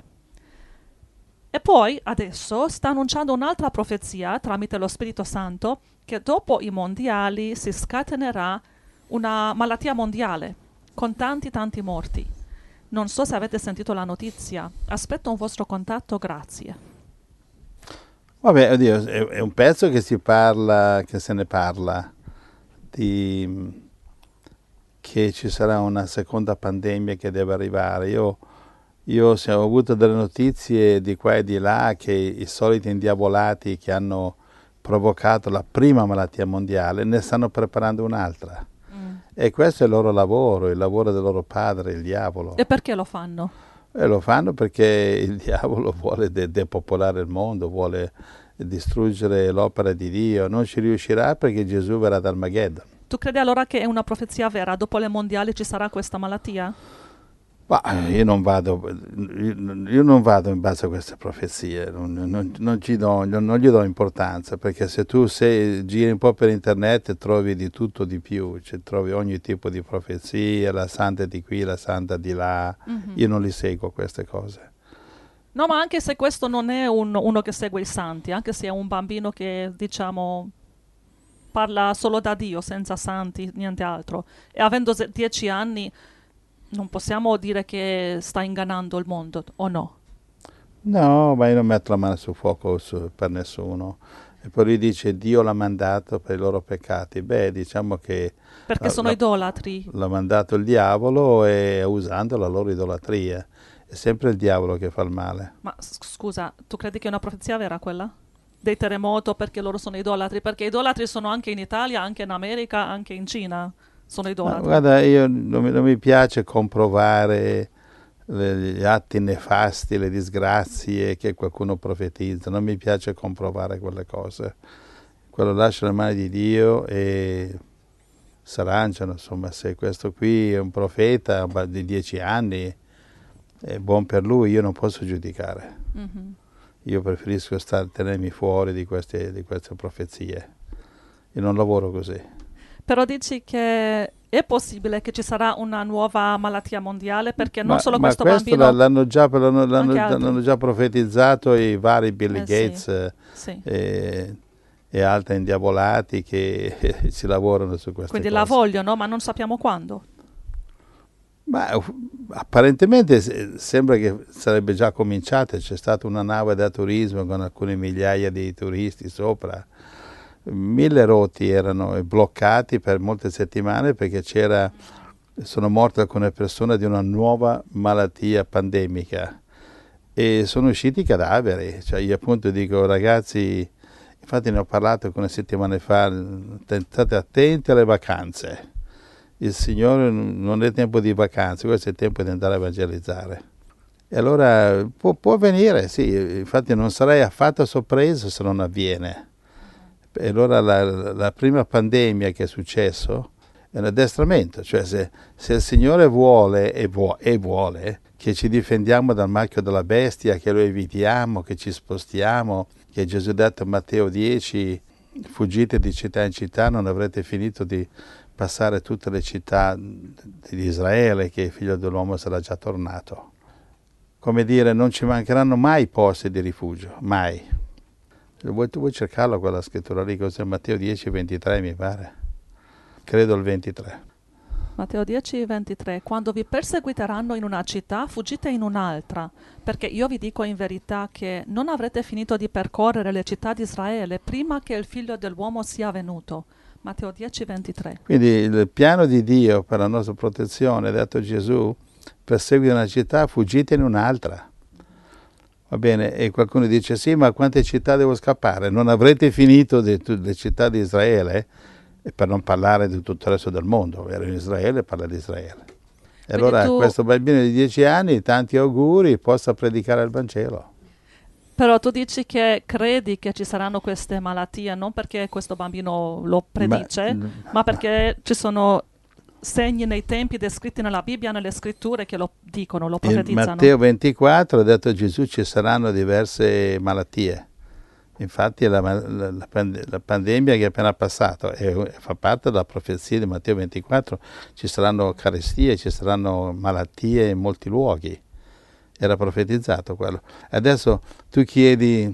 E poi adesso sta annunciando un'altra profezia tramite lo Spirito Santo che dopo i mondiali si scatenerà una malattia mondiale con tanti tanti morti. Non so se avete sentito la notizia. Aspetto un vostro contatto, grazie. Vabbè, oddio, è, è un pezzo che si parla, che se ne parla, di, che ci sarà una seconda pandemia che deve arrivare. Io, io se ho avuto delle notizie di qua e di là che i soliti indiavolati che hanno provocato la prima malattia mondiale ne stanno preparando un'altra. E questo è il loro lavoro, il lavoro del loro padre, il diavolo. E perché lo fanno? E lo fanno perché il diavolo vuole de- depopolare il mondo, vuole distruggere l'opera di Dio. Non ci riuscirà perché Gesù verrà dal Armageddon. Tu credi allora che è una profezia vera? Dopo le mondiali ci sarà questa malattia? Ma io non vado, io non vado in base a queste profezie, non, non, non, ci do, non, non gli do importanza, perché se tu sei, giri un po' per internet trovi di tutto di più, cioè, trovi ogni tipo di profezia, la santa di qui, la santa di là, mm-hmm. Io non li seguo queste cose. No, ma anche se questo non è un, uno che segue i santi, anche se è un bambino che, diciamo, parla solo da Dio, senza santi, niente altro, e avendo dieci anni... Non possiamo dire che sta ingannando il mondo, o no? No, ma io non metto la mano sul fuoco su, per nessuno. E poi lui dice Dio l'ha mandato per i loro peccati. Beh, diciamo che... Perché la, sono la, idolatri. L'ha mandato il diavolo e usando la loro idolatria. È sempre il diavolo che fa il male. Ma scusa, tu credi che è una profezia vera quella? Dei terremoti perché loro sono idolatri? Perché idolatri sono anche in Italia, anche in America, anche in Cina. Sono idolatri. No, guarda, io non mi, non mi piace comprovare le, gli atti nefasti, le disgrazie che qualcuno profetizza, non mi piace comprovare quelle cose. Quello lascia le mani di Dio e s'arrangiano, insomma, se questo qui è un profeta di dieci anni, è buon per lui, io non posso giudicare. Mm-hmm. Io preferisco stare, tenermi fuori di queste, di queste profezie. Io non lavoro così. Però dici che è possibile che ci sarà una nuova malattia mondiale perché non ma, solo ma questo, questo bambino... l'hanno già, l'hanno, l'hanno, l'hanno già profetizzato i vari Bill eh, Gates sì, sì. E, e altri indiavolati che ci lavorano su queste Quindi cose. la vogliono, ma non sappiamo quando. Ma apparentemente sembra che sarebbe già cominciata, c'è stata una nave da turismo con alcune migliaia di turisti sopra. Mille rotti erano bloccati per molte settimane perché c'era, sono morte alcune persone di una nuova malattia pandemica e sono usciti i cadaveri. Cioè io appunto dico ragazzi, infatti ne ho parlato alcune settimane fa, state attenti alle vacanze. Il Signore non è tempo di vacanze, questo è il tempo di andare a evangelizzare. E allora può, può avvenire, sì, infatti non sarei affatto sorpreso se non avviene. E allora la, la prima pandemia che è successo è un addestramento, cioè se, se il Signore vuole e, vuo, e vuole che ci difendiamo dal marchio della bestia, che lo evitiamo, che ci spostiamo, che Gesù ha detto in Matteo dieci, fuggite di città in città, non avrete finito di passare tutte le città di Israele, che il figlio dell'uomo sarà già tornato. Come dire, non ci mancheranno mai posti di rifugio, mai. Vuoi, tu vuoi cercarlo quella scrittura lì, cos'è Matteo dieci ventitré mi pare? Credo il ventitré. Matteo dieci ventitré, quando vi perseguiteranno in una città, fuggite in un'altra, perché io vi dico in verità che non avrete finito di percorrere le città di Israele prima che il figlio dell'uomo sia venuto. Matteo dieci ventitré. Quindi il piano di Dio per la nostra protezione, ha detto Gesù, perseguite una città, fuggite in un'altra. Va bene, e qualcuno dice sì, ma quante città devo scappare? Non avrete finito le città di Israele, e per non parlare di tutto il resto del mondo. Ero in Israele, parla di Israele. E quindi allora tu... questo bambino di dieci anni, tanti auguri, possa predicare il Vangelo. Però tu dici che credi che ci saranno queste malattie, non perché questo bambino lo predice, ma, ma perché ci sono segni nei tempi descritti nella Bibbia, nelle scritture che lo dicono, lo profetizzano. In Matteo ventiquattro ha detto Gesù ci saranno diverse malattie. Infatti la, la, la, pand- la pandemia che è appena passata è, fa parte della profezia di Matteo ventiquattro, ci saranno carestie, ci saranno malattie in molti luoghi, era profetizzato quello. Adesso tu chiedi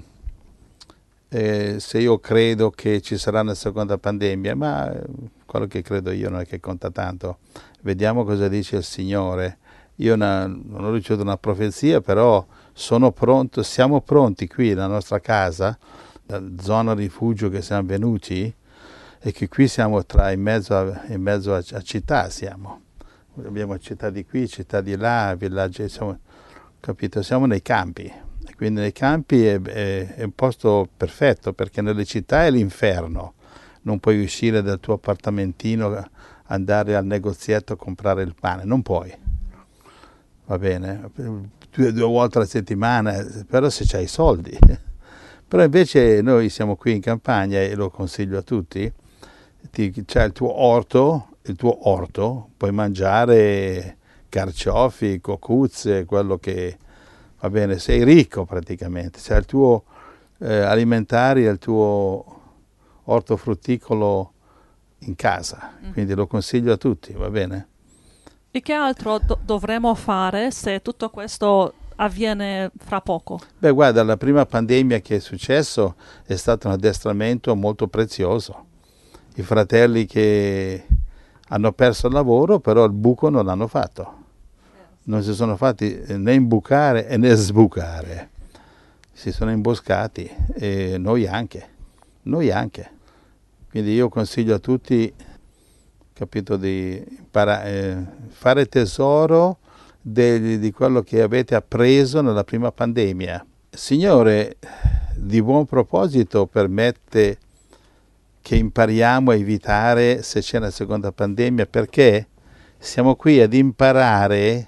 eh, se io credo che ci sarà una seconda pandemia, ma eh, quello che credo io non è che conta tanto, vediamo cosa dice il Signore. Io una, non ho ricevuto una profezia, però sono pronto, siamo pronti qui nella nostra casa, la zona rifugio che siamo venuti, e che qui siamo tra in mezzo a, in mezzo a, a città siamo. Abbiamo città di qui, città di là, villaggi, siamo, capito? Siamo nei campi. E quindi nei campi è, è, è un posto perfetto, perché nelle città è l'inferno. Non puoi uscire dal tuo appartamentino, andare al negozietto a comprare il pane, non puoi. Va bene, due, due volte alla settimana, però se c'hai i soldi. Però invece noi siamo qui in campagna e lo consiglio a tutti, ti, c'è il tuo orto, il tuo orto, puoi mangiare carciofi, cocuzze, quello che va bene, sei ricco praticamente, c'è il tuo eh, alimentari, il tuo ortofrutticolo in casa, quindi lo consiglio a tutti, va bene? E che altro do- dovremo fare se tutto questo avviene fra poco? Beh, guarda, la prima pandemia che è successo è stato un addestramento molto prezioso. I fratelli che hanno perso il lavoro, però il buco non l'hanno fatto. Non si sono fatti né imbucare né sbucare. Si sono imboscati e noi anche. Noi anche. Quindi io consiglio a tutti, capito, di impara- eh, fare tesoro de- di quello che avete appreso nella prima pandemia. Il Signore di buon proposito permette che impariamo a evitare se c'è una seconda pandemia, perché siamo qui ad imparare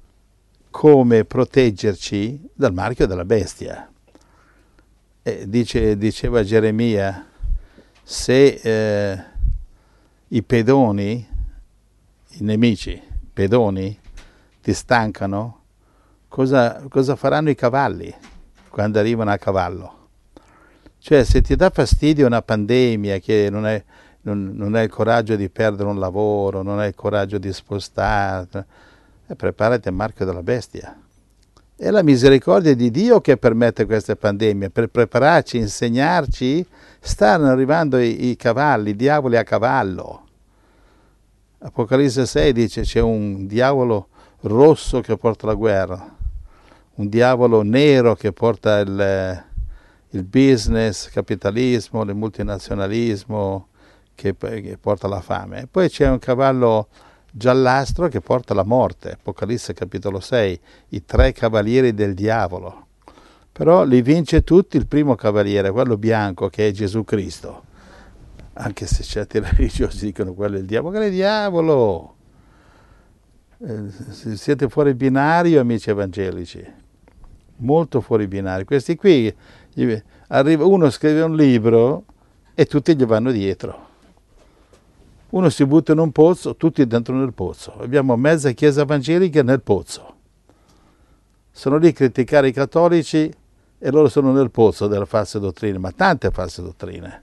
come proteggerci dal marchio della bestia. E dice, diceva Geremia, se eh, i pedoni, i nemici, pedoni, ti stancano, cosa, cosa faranno i cavalli quando arrivano a cavallo? Cioè, se ti dà fastidio una pandemia, che non hai, non, non hai il coraggio di perdere un lavoro, non hai il coraggio di spostare, eh, preparati al marchio della bestia. È la misericordia di Dio che permette queste pandemie, per prepararci, insegnarci. Stanno arrivando i, i cavalli, i diavoli a cavallo. Apocalisse sei dice c'è un diavolo rosso che porta la guerra, un diavolo nero che porta il, il business, il capitalismo, il multinazionalismo, che, che porta la fame. E poi c'è un cavallo giallastro che porta la morte, Apocalisse capitolo sei, i tre cavalieri del diavolo. Però li vince tutti il primo cavaliere, quello bianco, che è Gesù Cristo. Anche se certi religiosi dicono quello è il diavolo, quello è il diavolo. Eh, siete fuori binario, amici evangelici, molto fuori binario. Questi qui, arriva, uno scrive un libro e tutti gli vanno dietro. Uno si butta in un pozzo, tutti dentro nel pozzo. Abbiamo mezza chiesa evangelica nel pozzo. Sono lì a criticare i cattolici e loro sono nel pozzo delle false dottrine, ma tante false dottrine.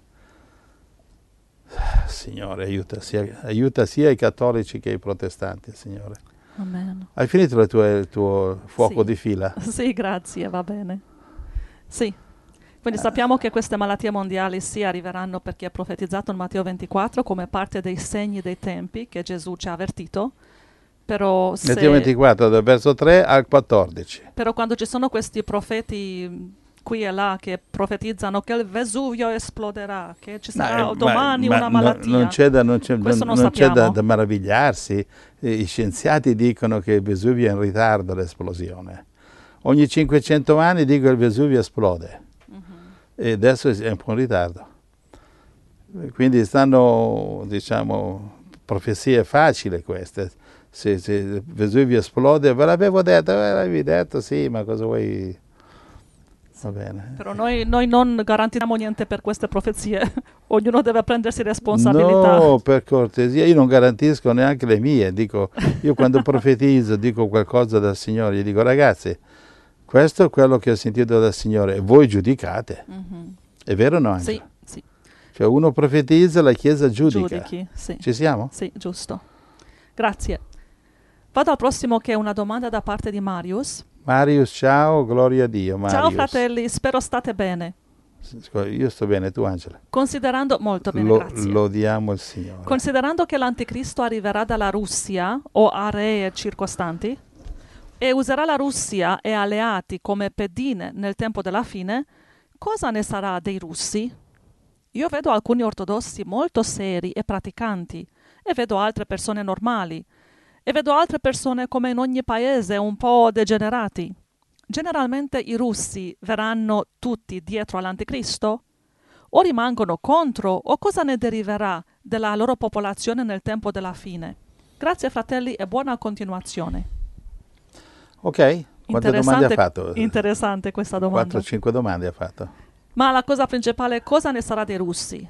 Signore, aiuta sia, aiuta sia i cattolici che i protestanti, Signore. Amen. Hai finito il tuo, il tuo fuoco sì. di fila? Sì, grazie, va bene. Sì. Quindi sappiamo che queste malattie mondiali sì arriveranno perché è profetizzato in Matteo ventiquattro come parte dei segni dei tempi che Gesù ci ha avvertito. Però se... Matteo ventiquattro, dal verso tre al quattordici. Però quando ci sono questi profeti qui e là che profetizzano che il Vesuvio esploderà, che ci sarà No, domani ma, una ma malattia. Non c'è da, non c'è, non, non non c'è da, sappiamo. da meravigliarsi. I scienziati dicono che il Vesuvio è in ritardo all'esplosione. Ogni cinquecento anni dicono che il Vesuvio esplode. E adesso è un po' in ritardo. Quindi stanno, diciamo, profezie facili queste. Se, se il Vesuvio esplode, ve l'avevo detto, ve l'avevi detto, sì, ma cosa vuoi? Va bene. Però noi, noi non garantiamo niente per queste profezie. Ognuno deve prendersi responsabilità. No, per cortesia, io non garantisco neanche le mie. Dico, io quando profetizzo, dico qualcosa dal Signore, gli dico, ragazzi, questo è quello che ho sentito dal Signore, voi giudicate. Mm-hmm. È vero o no, Angela? Sì, sì. Cioè uno profetizza, la Chiesa giudica. Giudichi, sì. Ci siamo? Sì, giusto. Grazie. Vado al prossimo, che è una domanda da parte di Marius. Marius, ciao, gloria a Dio. Marius. Ciao fratelli, spero state bene. Io sto bene, tu Angela? Considerando, molto bene, Lo, grazie. Lodiamo il Signore. Considerando che l'anticristo arriverà dalla Russia o aree circostanti e userà la Russia e alleati come pedine nel tempo della fine, cosa ne sarà dei russi? Io vedo alcuni ortodossi molto seri e praticanti e vedo altre persone normali e vedo altre persone come in ogni paese un po' degenerati. Generalmente i russi verranno tutti dietro all'anticristo? O rimangono contro, o cosa ne deriverà della loro popolazione nel tempo della fine? Grazie fratelli e buona continuazione. Ok, quante domande ha fatto? Interessante questa domanda. quattro cinque domande ha fatto. Ma la cosa principale, cosa ne sarà dei russi?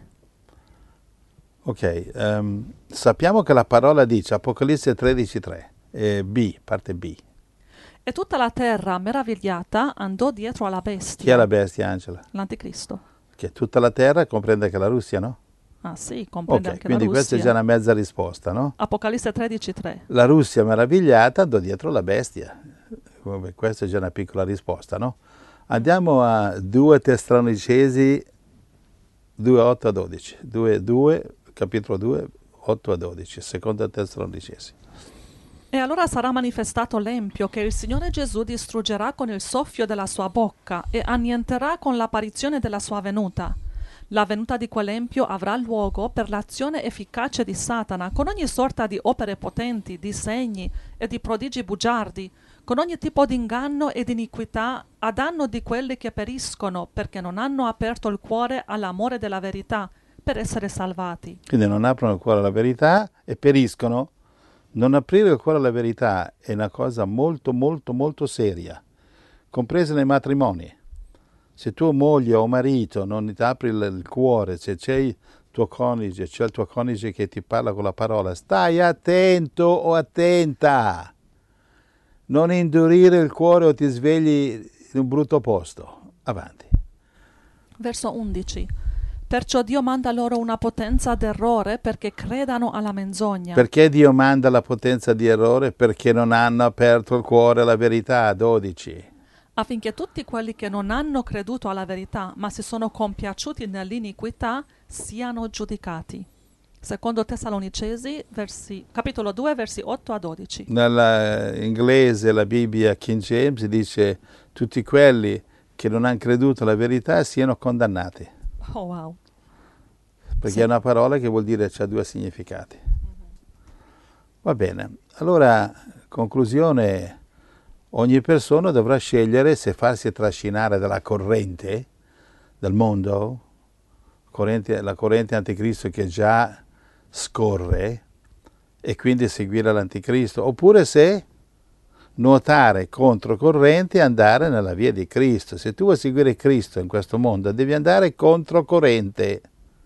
Ok, um, sappiamo che la parola dice, Apocalisse tredici tre, eh, B, parte B. E tutta la terra meravigliata andò dietro alla bestia. Chi è la bestia, Angela? L'anticristo. Che tutta la terra comprende anche la Russia, no? Ah sì, comprende Ok, anche quindi la Russia. questa è già una mezza risposta, no? Apocalisse tredici tre. La Russia meravigliata andò dietro la bestia. Vabbè, questa è già una piccola risposta, no? Andiamo a due Tessalonicesi due otto a dodici. due, due, capitolo due, otto a dodici, seconda Tessalonicesi. E allora sarà manifestato l'empio che il Signore Gesù distruggerà con il soffio della sua bocca e annienterà con l'apparizione della sua venuta. La venuta di quell'empio avrà luogo per l'azione efficace di Satana, con ogni sorta di opere potenti, di segni e di prodigi bugiardi, con ogni tipo di inganno ed iniquità a danno di quelli che periscono, perché non hanno aperto il cuore all'amore della verità per essere salvati. Quindi non aprono il cuore alla verità e periscono. Non aprire il cuore alla verità è una cosa molto, molto, molto seria, compresa nei matrimoni. Se tua moglie o marito non ti apri il, il cuore, se c'è il tuo coniuge, c'è il tuo coniuge che ti parla con la parola, stai attento o attenta. Non indurire il cuore o ti svegli in un brutto posto. Avanti. Verso undici. Perciò Dio manda loro una potenza d'errore perché credano alla menzogna. Perché Dio manda la potenza di errore? Perché non hanno aperto il cuore alla verità. dodici. Affinché tutti quelli che non hanno creduto alla verità, ma si sono compiaciuti nell'iniquità, siano giudicati. Secondo Tessalonicesi, versi, capitolo due, versi otto a dodici. Nell'inglese, la Bibbia King James dice tutti quelli che non hanno creduto alla verità siano condannati. Oh wow. Perché Sì. è una parola che vuol dire c'ha due significati. Va bene. Allora, conclusione, ogni persona dovrà scegliere se farsi trascinare dalla corrente del mondo, corrente, la corrente anticristo che già scorre, e quindi seguire l'anticristo, oppure se nuotare controcorrente e andare nella via di Cristo. Se tu vuoi seguire Cristo in questo mondo, devi andare controcorrente.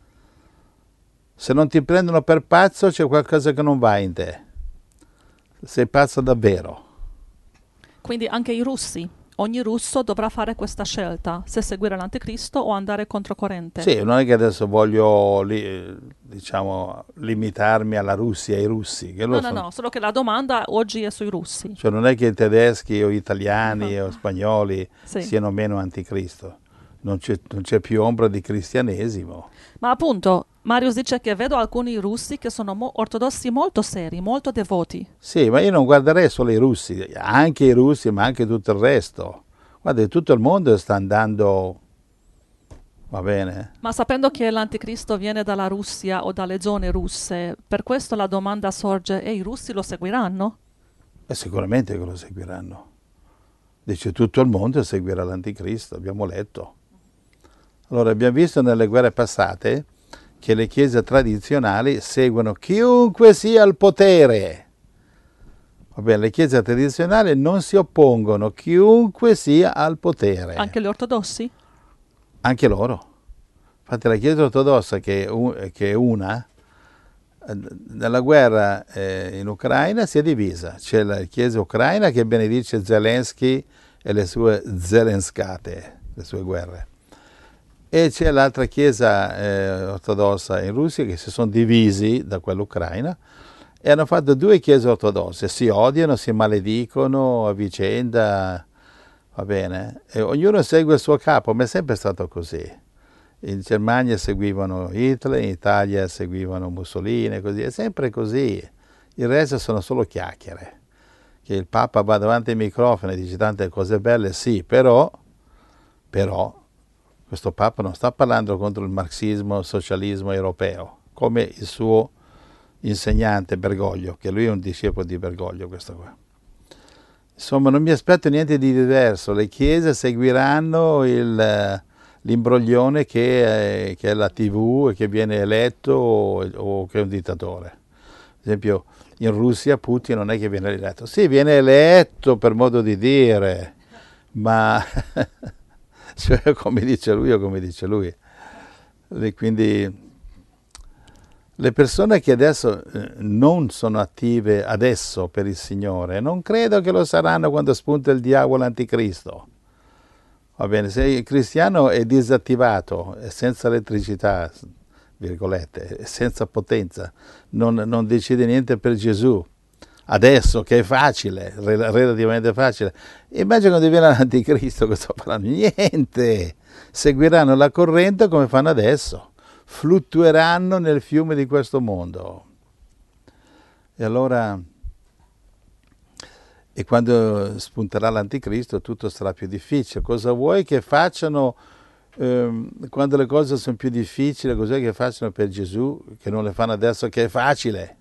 Se non ti prendono per pazzo, c'è qualcosa che non va in te. Sei pazzo davvero. Quindi anche i russi, ogni russo dovrà fare questa scelta, se seguire l'anticristo o andare controcorrente. Sì, non è che adesso voglio li, diciamo limitarmi alla Russia e ai russi. Che No, lo no, sono. no, solo che la domanda oggi è sui russi. Cioè non è che i tedeschi o italiani o spagnoli Sì. siano meno anticristo. Non c'è, non c'è più ombra di cristianesimo. Ma appunto, Marius dice che vedo alcuni russi che sono mo- ortodossi molto seri, molto devoti. Sì, ma io non guarderei solo i russi, anche i russi, ma anche tutto il resto. Guarda, tutto il mondo sta andando, va bene? Ma sapendo che l'anticristo viene dalla Russia o dalle zone russe, per questo la domanda sorge, e i russi lo seguiranno? E sicuramente che lo seguiranno. Dice tutto il mondo seguirà l'anticristo, abbiamo letto. Allora, abbiamo visto nelle guerre passate che le chiese tradizionali seguono chiunque sia al potere. Va bene, le chiese tradizionali non si oppongono chiunque sia al potere. Anche gli ortodossi? Anche loro. Infatti la Chiesa ortodossa, che è, un, che è una, nella guerra eh, in Ucraina si è divisa. C'è la Chiesa ucraina che benedice Zelensky e le sue zelenskate, le sue guerre. E c'è l'altra chiesa eh, ortodossa in Russia che si sono divisi da quella ucraina e hanno fatto due chiese ortodosse, si odiano, si maledicono a vicenda, va bene, e ognuno segue il suo capo, ma è sempre stato così. In Germania seguivano Hitler, in Italia seguivano Mussolini, così, è sempre così. Il resto sono solo chiacchiere. Che il Papa va davanti ai microfoni e dice tante cose belle, sì, però, però questo Papa non sta parlando contro il marxismo, il socialismo europeo, come il suo insegnante Bergoglio, che lui è un discepolo di Bergoglio, questo qua. Insomma, non mi aspetto niente di diverso. Le chiese seguiranno il, l'imbroglione che è, che è la tivù e che viene eletto o, o che è un dittatore. Ad esempio, in Russia Putin non è che viene eletto. Sì, viene eletto per modo di dire, ma... cioè come dice lui o come dice lui. E quindi le persone che adesso eh, non sono attive adesso per il Signore, non credo che lo saranno quando spunta il diavolo anticristo. Va bene, se il cristiano è disattivato, è senza elettricità, virgolette, è senza potenza, non, non decide niente per Gesù, adesso che è facile, relativamente facile, immagina quando viene l'anticristo, che sto parlando, niente, seguiranno la corrente come fanno adesso, fluttueranno nel fiume di questo mondo. E allora, e quando spunterà l'anticristo tutto sarà più difficile. Cosa vuoi che facciano ehm, quando le cose sono più difficili? Cos'è che facciano per Gesù che non le fanno adesso che è facile?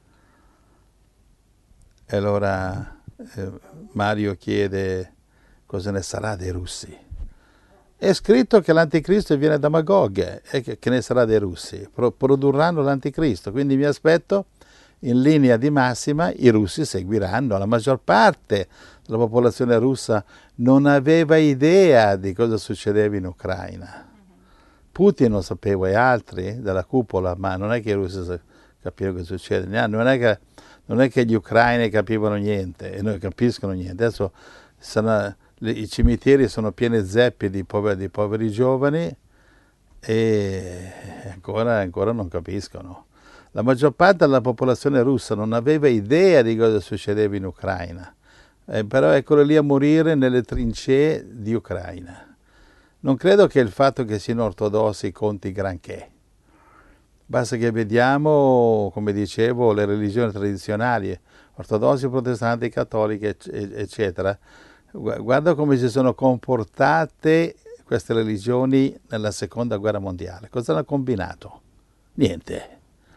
E allora eh, Mario chiede cosa ne sarà dei russi. È scritto che l'anticristo viene da Magog e che, che ne sarà dei russi. Pro, produrranno l'anticristo, quindi mi aspetto in linea di massima i russi seguiranno. La maggior parte della popolazione russa non aveva idea di cosa succedeva in Ucraina. Putin lo sapeva e altri dalla cupola, ma non è che i russi capivano cosa succede. Non è che Non è che gli ucraini capivano niente e non capiscono niente. Adesso sono, le, i cimiteri sono pieni zeppi di poveri, di poveri giovani e ancora, ancora non capiscono. La maggior parte della popolazione russa non aveva idea di cosa succedeva in Ucraina, eh, però eccolo lì a morire nelle trincee di Ucraina. Non credo che il fatto che siano ortodossi conti granché. Basta che vediamo, come dicevo, le religioni tradizionali, ortodossi, protestanti, cattoliche, eccetera. Guarda come si sono comportate queste religioni nella seconda guerra mondiale. Cosa hanno combinato? Niente.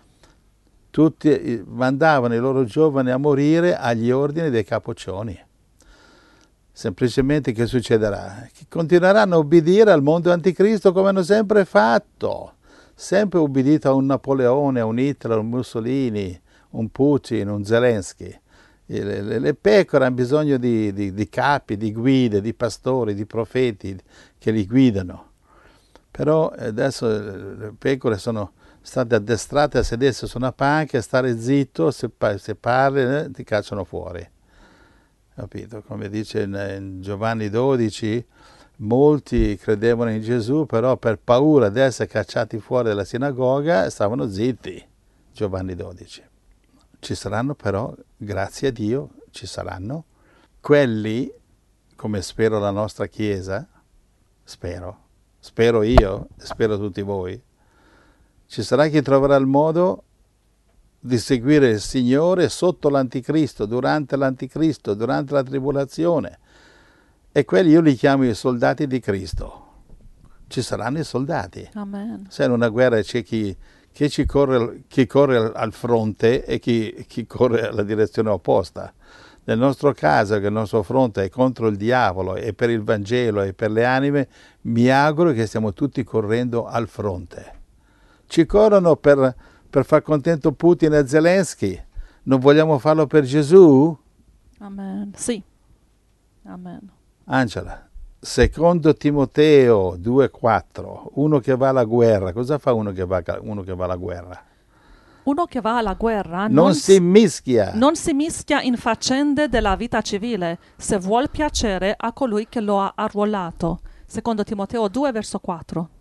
Tutti mandavano i loro giovani a morire agli ordini dei capoccioni. Semplicemente che succederà? Che continueranno a obbedire al mondo anticristo come hanno sempre fatto. Sempre ubbidito a un Napoleone, a un Hitler, a un Mussolini, un Putin, un Zelensky. Le, le, le pecore hanno bisogno di, di, di capi, di guide, di pastori, di profeti che li guidano. Però adesso le pecore sono state addestrate a sedersi su una panca e stare zitto, se, se parli eh, ti cacciano fuori. Capito? Come dice in, in Giovanni dodici, molti credevano in Gesù, però per paura di essere cacciati fuori dalla sinagoga stavano zitti. Giovanni dodici. Ci saranno però, grazie a Dio, ci saranno quelli, come spero la nostra Chiesa, spero, spero io, spero tutti voi, ci sarà chi troverà il modo di seguire il Signore sotto l'anticristo, durante l'anticristo, durante la tribolazione. E quelli io li chiamo i soldati di Cristo. Ci saranno i soldati. Amen. Se in una guerra c'è chi, chi, ci corre, chi corre al fronte e chi, chi corre alla direzione opposta. Nel nostro caso, che il nostro fronte è contro il diavolo e per il Vangelo e per le anime, mi auguro che stiamo tutti correndo al fronte. Ci corrono per, per far contento Putin e Zelensky. Non vogliamo farlo per Gesù? Amen. Sì. Amen. Angela, secondo Timoteo due quattro, uno che va alla guerra, cosa fa uno che va, uno che va alla guerra? Uno che va alla guerra non, non si mischia. Non si mischia in faccende della vita civile, se vuol piacere a colui che lo ha arruolato. Secondo Timoteo due, verso quattro.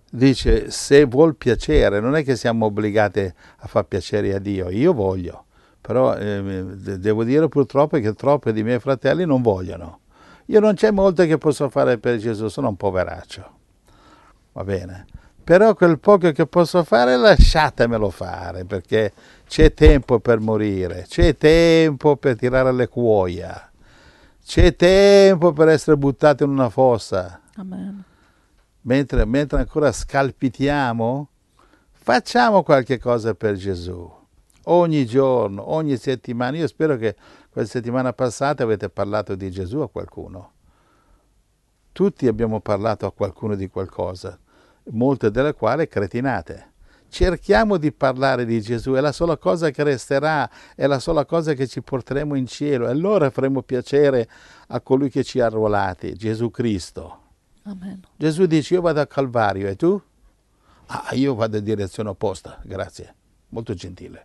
dice se vuol piacere, non è che siamo obbligati a far piacere a Dio, io voglio, però eh, devo dire purtroppo che troppi dei miei fratelli non vogliono. Io non c'è molto che posso fare per Gesù, sono un poveraccio, va bene, però quel poco che posso fare lasciatemelo fare, perché c'è tempo per morire, c'è tempo per tirare le cuoia, c'è tempo per essere buttato in una fossa. Amen. Mentre, mentre ancora scalpitiamo, facciamo qualche cosa per Gesù. Ogni giorno, ogni settimana. Io spero che questa settimana passata avete parlato di Gesù a qualcuno. Tutti abbiamo parlato a qualcuno di qualcosa, molte delle quali cretinate. Cerchiamo di parlare di Gesù, è la sola cosa che resterà, è la sola cosa che ci porteremo in cielo, e allora faremo piacere a colui che ci ha arruolati, Gesù Cristo. Amen. Gesù dice: io vado al Calvario, e tu? Ah, io vado in direzione opposta, grazie, molto gentile.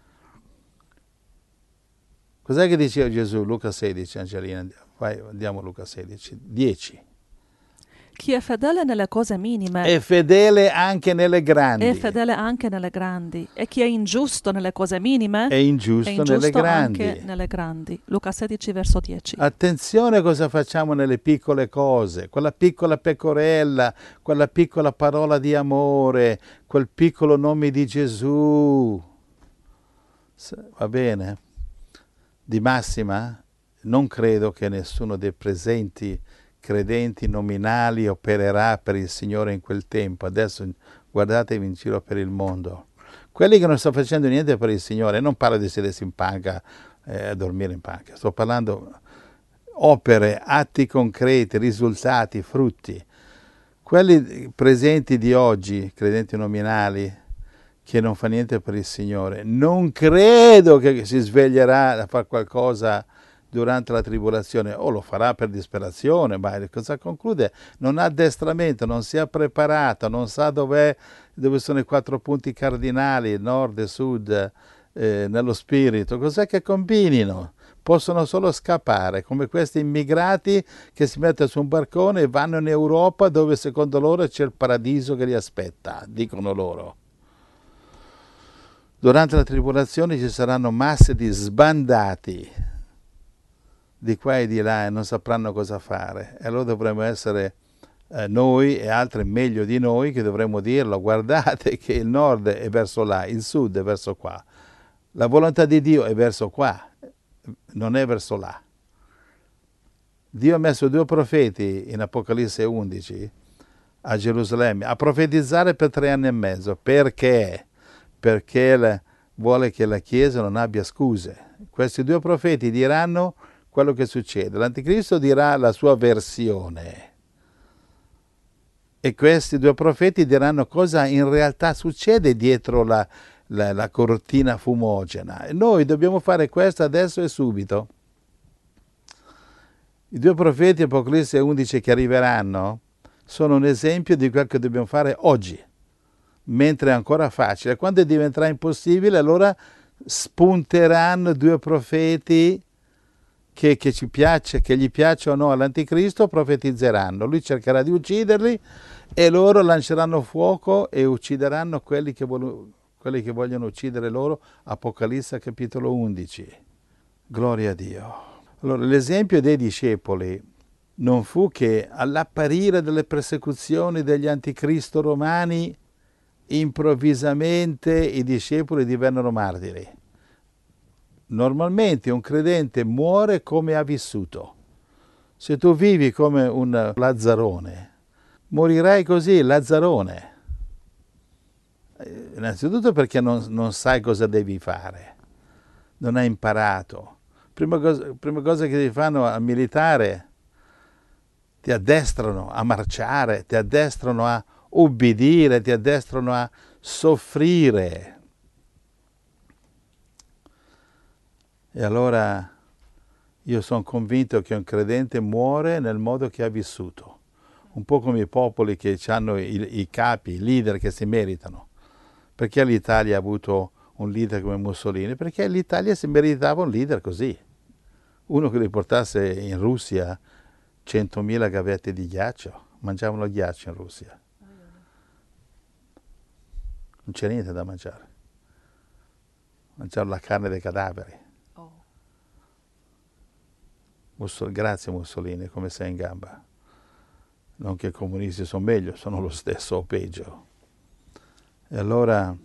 Cos'è che diceva Gesù? Luca sedici, Angelina, vai, andiamo a Luca sedici, dieci. Chi è fedele nelle cose minime È fedele anche nelle grandi. è fedele anche nelle grandi, e chi è ingiusto nelle cose minime È ingiusto, è ingiusto nelle grandi. anche nelle grandi. Luca sedici, verso dieci. Attenzione cosa facciamo nelle piccole cose, quella piccola pecorella, quella piccola parola di amore, quel piccolo nome di Gesù. Va bene? Di massima, non credo che nessuno dei presenti credenti nominali opererà per il Signore in quel tempo. Adesso guardatevi in giro per il mondo. Quelli che non stanno facendo niente per il Signore, non parlo di sedersi in panca e eh, dormire in panca, sto parlando opere, atti concreti, risultati, frutti. Quelli presenti di oggi, credenti nominali, che non fa niente per il Signore, non credo che si sveglierà a fare qualcosa durante la tribolazione, o lo farà per disperazione, ma cosa conclude? Non ha addestramento, non si è preparato, non sa dov'è, dove sono i quattro punti cardinali, nord e sud, eh, nello spirito. Cos'è che combinino? Possono solo scappare, come questi immigrati che si mettono su un barcone e vanno in Europa, dove secondo loro c'è il paradiso che li aspetta, dicono loro. Durante la tribolazione ci saranno masse di sbandati di qua e di là, e non sapranno cosa fare, e allora dovremmo essere eh, noi e altri meglio di noi che dovremmo dirlo: guardate che il nord è verso là, il sud è verso qua, la volontà di Dio è verso qua, non è verso là. Dio ha messo due profeti in Apocalisse undici a Gerusalemme a profetizzare per tre anni e mezzo. Perché? Perché la, vuole che la Chiesa non abbia scuse. Questi due profeti diranno quello che succede. L'Anticristo dirà la sua versione, e questi due profeti diranno cosa in realtà succede dietro la, la, la cortina fumogena. E noi dobbiamo fare questo adesso e subito. I due profeti, Apocalisse undici, che arriveranno sono un esempio di quel che dobbiamo fare oggi, mentre è ancora facile. Quando diventerà impossibile, allora spunteranno due profeti Che, che ci piace, che gli piace o no all'Anticristo, profetizzeranno. Lui cercherà di ucciderli e loro lanceranno fuoco e uccideranno quelli che, volu- quelli che vogliono uccidere loro. Apocalisse capitolo undici. Gloria a Dio. Allora, l'esempio dei discepoli non fu che all'apparire delle persecuzioni degli anticristo romani, improvvisamente i discepoli divennero martiri. Normalmente un credente muore come ha vissuto. Se tu vivi come un lazzarone, morirai così, lazzarone. Innanzitutto perché non, non sai cosa devi fare, non hai imparato. Prima cosa, prima cosa che ti fanno al militare, ti addestrano a marciare, ti addestrano a ubbidire, ti addestrano a soffrire. E allora io sono convinto che un credente muore nel modo che ha vissuto, un po' come i popoli che hanno i, i capi, i leader che si meritano. Perché l'Italia ha avuto un leader come Mussolini? Perché l'Italia si meritava un leader così, uno che li portasse in Russia centomila gavette di ghiaccio, mangiavano ghiaccio in Russia. non c'è niente da mangiare. Mangiare la carne dei cadaveri. Oh. Mussol- grazie Mussolini, come sei in gamba. Non che i comunisti sono meglio, sono lo stesso o peggio. E allora,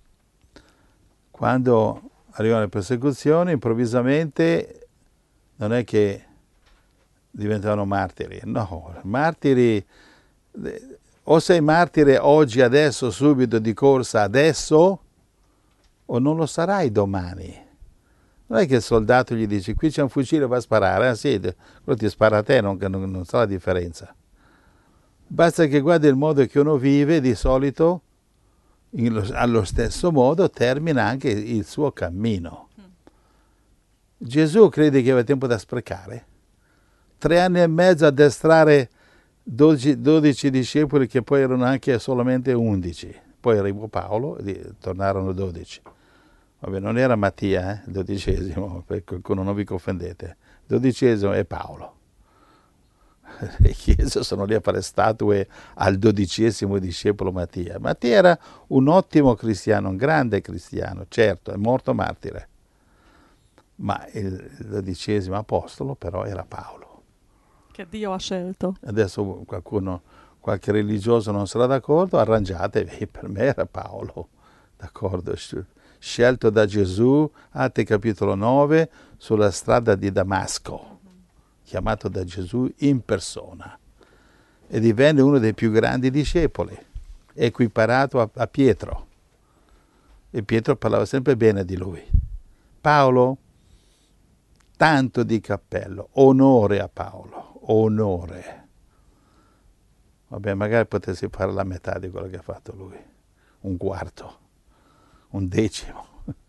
quando arrivano le persecuzioni, improvvisamente non è che diventano martiri. No, martiri, o sei martire oggi, adesso, subito, di corsa, adesso, o non lo sarai domani. Non è che il soldato gli dice, qui c'è un fucile, va a sparare. Ah sì, quello ti spara a te, non, non, non sa la differenza. Basta che guardi il modo che uno vive, di solito, in, allo stesso modo, termina anche il suo cammino. Mm. Gesù crede che aveva tempo da sprecare? Tre anni e mezzo a addestrare dodici, dodici discepoli, che poi erano anche solamente undici. Poi arrivò Paolo e tornarono dodici. Vabbè, non era Mattia, eh, il dodicesimo, per qualcuno non vi offendete. Il dodicesimo è Paolo. Le chiese sono lì a fare statue al dodicesimo discepolo Mattia. Mattia era un ottimo cristiano, un grande cristiano, certo, è morto martire. Ma il dodicesimo apostolo però era Paolo. Che Dio ha scelto. Adesso qualcuno, qualche religioso non sarà d'accordo, arrangiatevi, per me era Paolo, d'accordo, scelto da Gesù, Atti capitolo nove, sulla strada di Damasco, chiamato da Gesù in persona, e divenne uno dei più grandi discepoli, equiparato a, a Pietro, e Pietro parlava sempre bene di lui. Paolo, tanto di cappello, onore a Paolo, onore. Vabbè, magari potessi fare la metà di quello che ha fatto lui, un quarto, un decimo.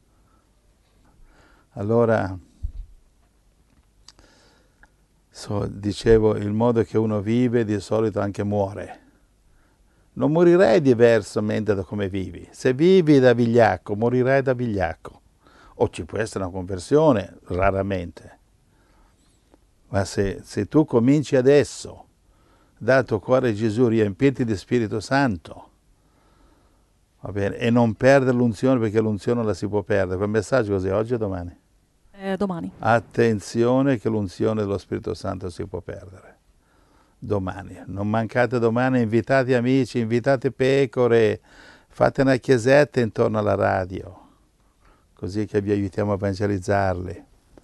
Allora, so, dicevo, il modo che uno vive di solito anche muore. Non morirai diversamente da come vivi. Se vivi da vigliacco, morirai da vigliacco. O ci può essere una conversione, raramente. Ma se, se tu cominci adesso, dal tuo cuore Gesù, riempirti di Spirito Santo, va bene, e non perdere l'unzione, perché l'unzione la si può perdere. Quel messaggio così, oggi o domani? Eh, domani. Attenzione che l'unzione dello Spirito Santo si può perdere. Domani. Non mancate domani, invitate amici, invitate pecore, fate una chiesetta intorno alla radio, così che vi aiutiamo a evangelizzarli.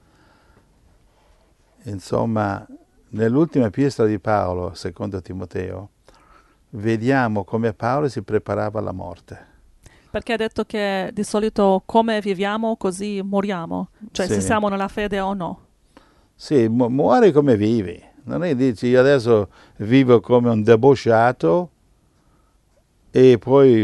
Insomma, nell'ultima epistola di Paolo, secondo Timoteo, vediamo come Paolo si preparava alla morte. Perché ha detto che di solito come viviamo così moriamo, cioè Sì. se siamo nella fede o no. Sì, mu- muori come vivi. Non è che dici io adesso vivo come un debosciato e poi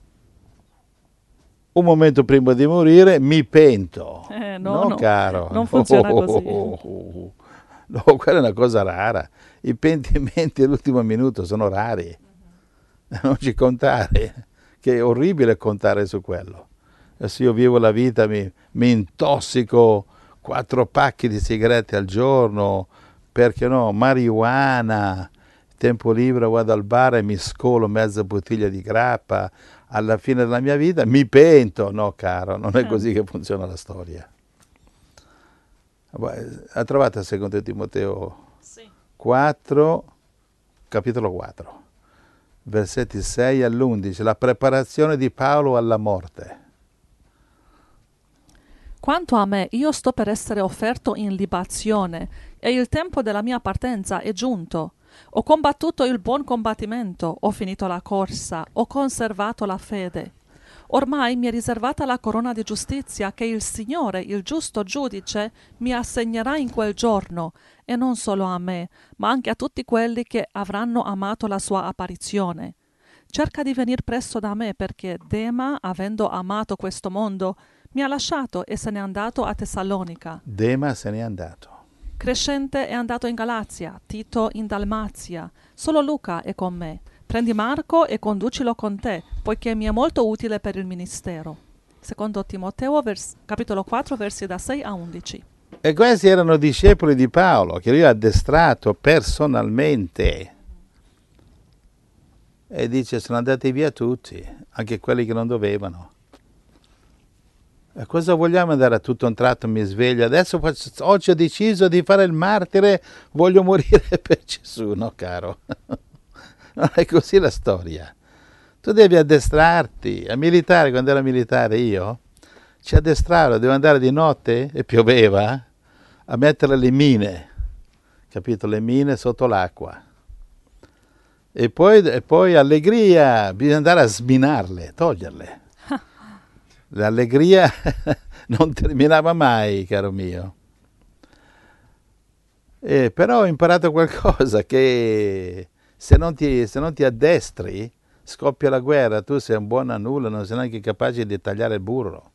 un momento prima di morire mi pento. Eh, no, no, caro. non funziona No. così. No, quella è una cosa rara. I pentimenti all'ultimo minuto sono rari. Non ci contare, che è orribile contare su quello. Adesso io vivo la vita, mi, mi intossico quattro pacchi di sigarette al giorno, perché no, marijuana, tempo libero vado al bar e mi scolo mezza bottiglia di grappa, alla fine della mia vita mi pento. No, caro, non è così che funziona la storia. Ha trovato il secondo Timoteo Sì. quattro, capitolo quattro, versetti sei all'undici, la preparazione di Paolo alla morte. Quanto a me, io sto per essere offerto in libazione e il tempo della mia partenza è giunto. Ho combattuto il buon combattimento, ho finito la corsa, ho conservato la fede. Ormai mi è riservata la corona di giustizia che il Signore, il giusto giudice, mi assegnerà in quel giorno, e non solo a me, ma anche a tutti quelli che avranno amato la sua apparizione. Cerca di venir presto da me, perché Dema, avendo amato questo mondo, mi ha lasciato e se n'è andato a Tessalonica. Dema se n'è andato. Crescente è andato in Galazia, Tito in Dalmazia, solo Luca è con me. Prendi Marco e conducilo con te, poiché mi è molto utile per il ministero. Secondo Timoteo, vers- capitolo quattro, versi da sei a undici. E questi erano discepoli di Paolo, che lui ha addestrato personalmente. E dice, sono andati via tutti, anche quelli che non dovevano. E cosa vogliamo andare a tutto un tratto, mi sveglio, adesso faccio, oggi ho deciso di fare il martire, voglio morire per Gesù, no caro? Non è così la storia. Tu devi addestrarti. A militare, quando ero militare io, ci addestravo, dovevo andare di notte e pioveva a mettere le mine, capito? Le mine sotto l'acqua. E poi, e poi allegria, bisogna andare a sminarle, toglierle. L'allegria non terminava mai, caro mio. E però ho imparato qualcosa, che se non ti, se non ti addestri, scoppia la guerra, tu sei un buono a nulla, non sei neanche capace di tagliare il burro.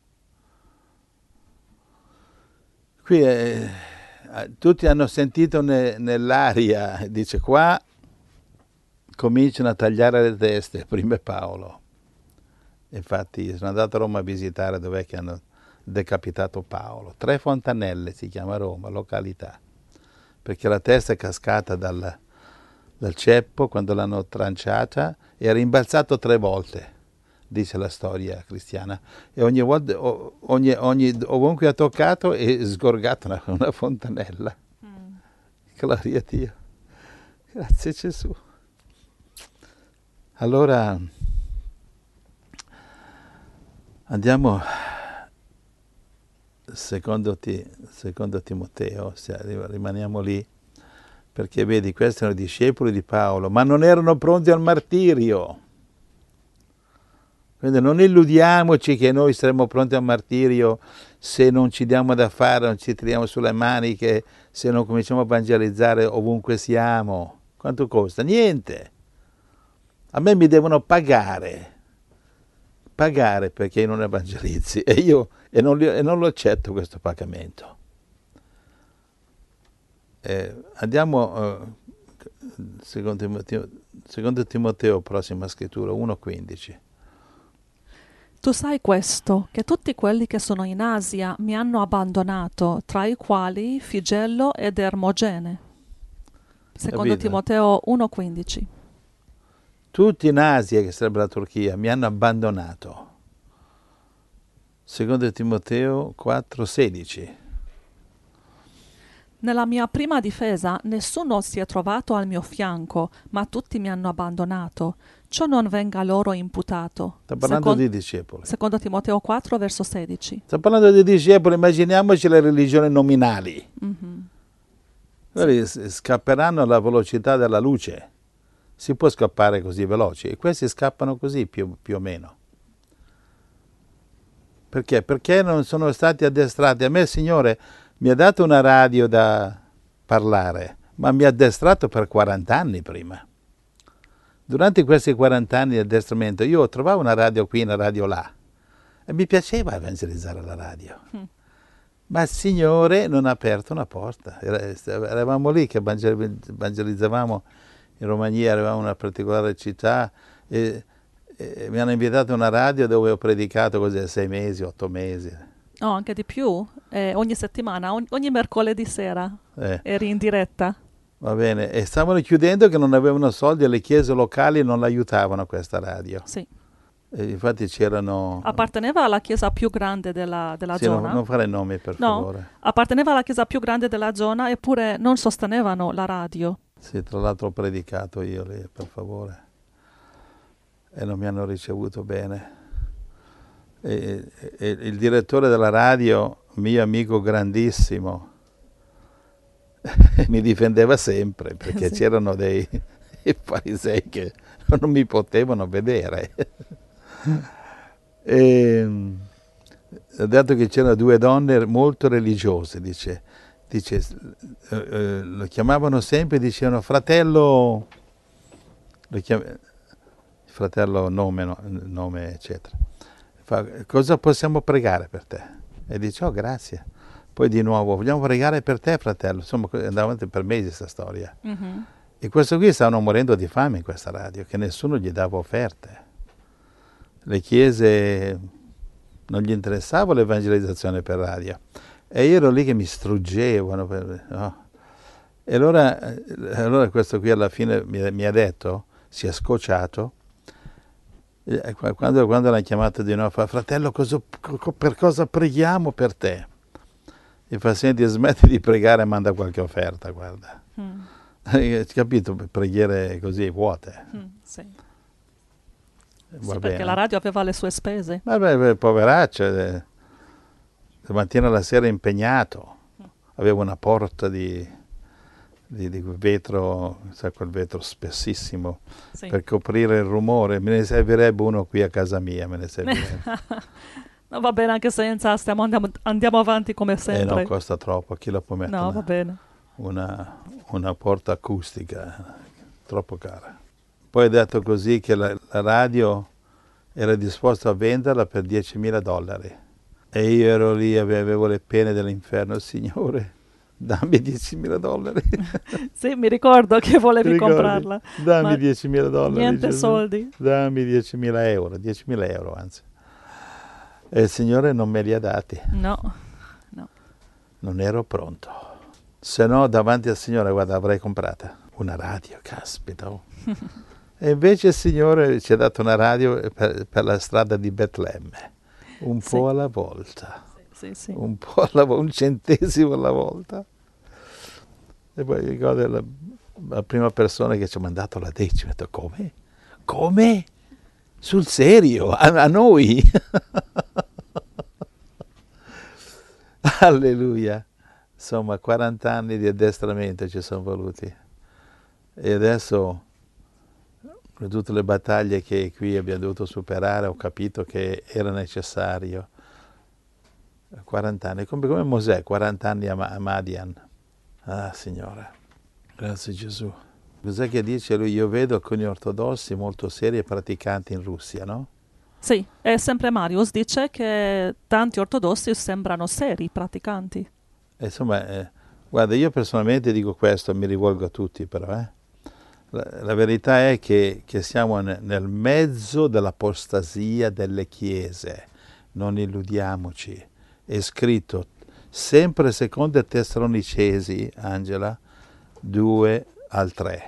Qui eh, tutti hanno sentito ne, nell'aria, dice qua, cominciano a tagliare le teste, prima Paolo. Infatti sono andato a Roma a visitare dov'è che hanno decapitato Paolo. Tre Fontanelle si chiama Roma, località, perché la testa è cascata dal, dal ceppo quando l'hanno tranciata e è rimbalzato tre volte, dice la storia cristiana. E ogni volta, ogni, ogni, ovunque ha toccato è sgorgata una, una fontanella. Mm. Gloria a Dio. Grazie Gesù. Allora andiamo secondo, ti, secondo Timoteo, rimaniamo lì, perché vedi, questi erano discepoli di Paolo, ma non erano pronti al martirio. Quindi non illudiamoci che noi saremo pronti al martirio se non ci diamo da fare, non ci tiriamo sulle maniche, se non cominciamo a evangelizzare ovunque siamo. Quanto costa? Niente. A me mi devono pagare, pagare perché non evangelizzi, e io e non, e non lo accetto questo pagamento. Eh, andiamo, eh, secondo, Timoteo, secondo Timoteo, prossima scrittura, uno quindici. Tu sai questo, che tutti quelli che sono in Asia mi hanno abbandonato, tra i quali Figello ed Ermogene. Secondo Capito? Timoteo uno quindici. Tutti in Asia, che sarebbe la Turchia, mi hanno abbandonato. Secondo Timoteo quattro sedici. Nella mia prima difesa nessuno si è trovato al mio fianco, ma tutti mi hanno abbandonato. Ciò non venga loro imputato. Sta parlando Second- di discepoli. Secondo Timoteo quattro, verso sedici. Sta parlando di discepoli, immaginiamoci le religioni nominali. Mm-hmm. Quelli sì. Scapperanno alla velocità della luce. Si può scappare così veloci, e questi scappano così più, più o meno. Perché? Perché non sono stati addestrati. A me il Signore mi ha dato una radio da parlare, ma mi ha addestrato per quaranta anni prima. Durante questi quaranta anni di addestramento io trovavo una radio qui, una radio là, e mi piaceva evangelizzare la radio. Mm. Ma il Signore non ha aperto una porta. Eravamo lì che evangelizzavamo in Romania, eravamo in una particolare città, e, e mi hanno invitato a una radio dove ho predicato così sei mesi, otto mesi. No, anche di più. Eh, ogni settimana, ogni, ogni mercoledì sera eh. eri in diretta. Va bene, e stavano chiudendo che non avevano soldi e le chiese locali non l'aiutavano questa radio. Sì. E infatti c'erano... Apparteneva alla chiesa più grande della, della sì, zona. Non, non fare nomi, per no, favore. Apparteneva alla chiesa più grande della zona, eppure non sostenevano la radio. Sì, tra l'altro ho predicato io lì, per favore. E non mi hanno ricevuto bene. E, e, e il direttore della radio, mio amico grandissimo, mi difendeva sempre, perché sì. C'erano dei, dei farisei che non mi potevano vedere. E, ho detto che c'erano due donne molto religiose, dice, dice eh, eh, lo chiamavano sempre, dicevano fratello, lo chiam- fratello nome, no, nome eccetera. Fa, cosa possiamo pregare per te? E dice, oh grazie. Poi di nuovo, vogliamo pregare per te fratello. Insomma, andava avanti per mesi questa storia. Mm-hmm. E questo qui stavano morendo di fame in questa radio, che nessuno gli dava offerte. Le chiese non gli interessava l'evangelizzazione per radio. E io ero lì che mi struggevano. Per, no? E allora, allora questo qui alla fine mi, mi ha detto, si è scocciato, E quando, quando l'hanno chiamato di nuovo, fa: fratello, cosa, per cosa preghiamo per te? E fa: senti, smetti di pregare e manda qualche offerta, guarda. Mm. Hai capito? Preghiere così vuote. Mm, sì. Va sì, bene. Perché la radio aveva le sue spese. Ma beh, poveraccio, eh, la mattina alla sera impegnato. Mm. Aveva una porta di, di, di vetro, sai, quel vetro spessissimo, sì, per coprire il rumore. Me ne servirebbe uno qui a casa mia, me ne servirebbe. No, va bene, anche senza, stiamo, andiamo, andiamo avanti come sempre. Eh no, costa troppo, chi la può mettere? No, una, va bene. Una, una porta acustica, troppo cara. Poi è detto così che la, la radio era disposta a venderla per diecimila dollari. E io ero lì, avevo le pene dell'inferno. Signore, dammi diecimila dollari. Sì, mi ricordo che volevi comprarla. Dammi diecimila dollari. Niente Gesù. soldi. Dammi diecimila euro, diecimila euro anzi. E il Signore non me li ha dati. No, no. Non ero pronto. Se no, davanti al Signore, guarda, avrei comprata una radio, caspita. Oh. E invece il Signore ci ha dato una radio per, per la strada di Betlemme. Un sì. po' alla volta. Sì, sì, sì. Un po' alla volta, un centesimo alla volta. E poi ricordo la, la prima persona che ci ha mandato la decima. Ho detto: come? Come? Sul serio? A, a noi? Alleluia. Insomma, quaranta anni di addestramento ci sono voluti. E adesso, per tutte le battaglie che qui abbiamo dovuto superare, ho capito che era necessario. quaranta anni, come, come Mosè, quaranta anni a, a Madian. Ah, Signore, grazie Gesù. Cos'è che dice lui? Io vedo alcuni ortodossi molto seri e praticanti in Russia, no? Sì, e sempre Marius dice che tanti ortodossi sembrano seri praticanti. E insomma, eh, guarda, io personalmente dico questo, mi rivolgo a tutti però, eh. La, la verità è che, che siamo ne, nel mezzo dell'apostasia delle chiese, non illudiamoci. È scritto sempre secondo Tessalonicesi, Angela, due al tre.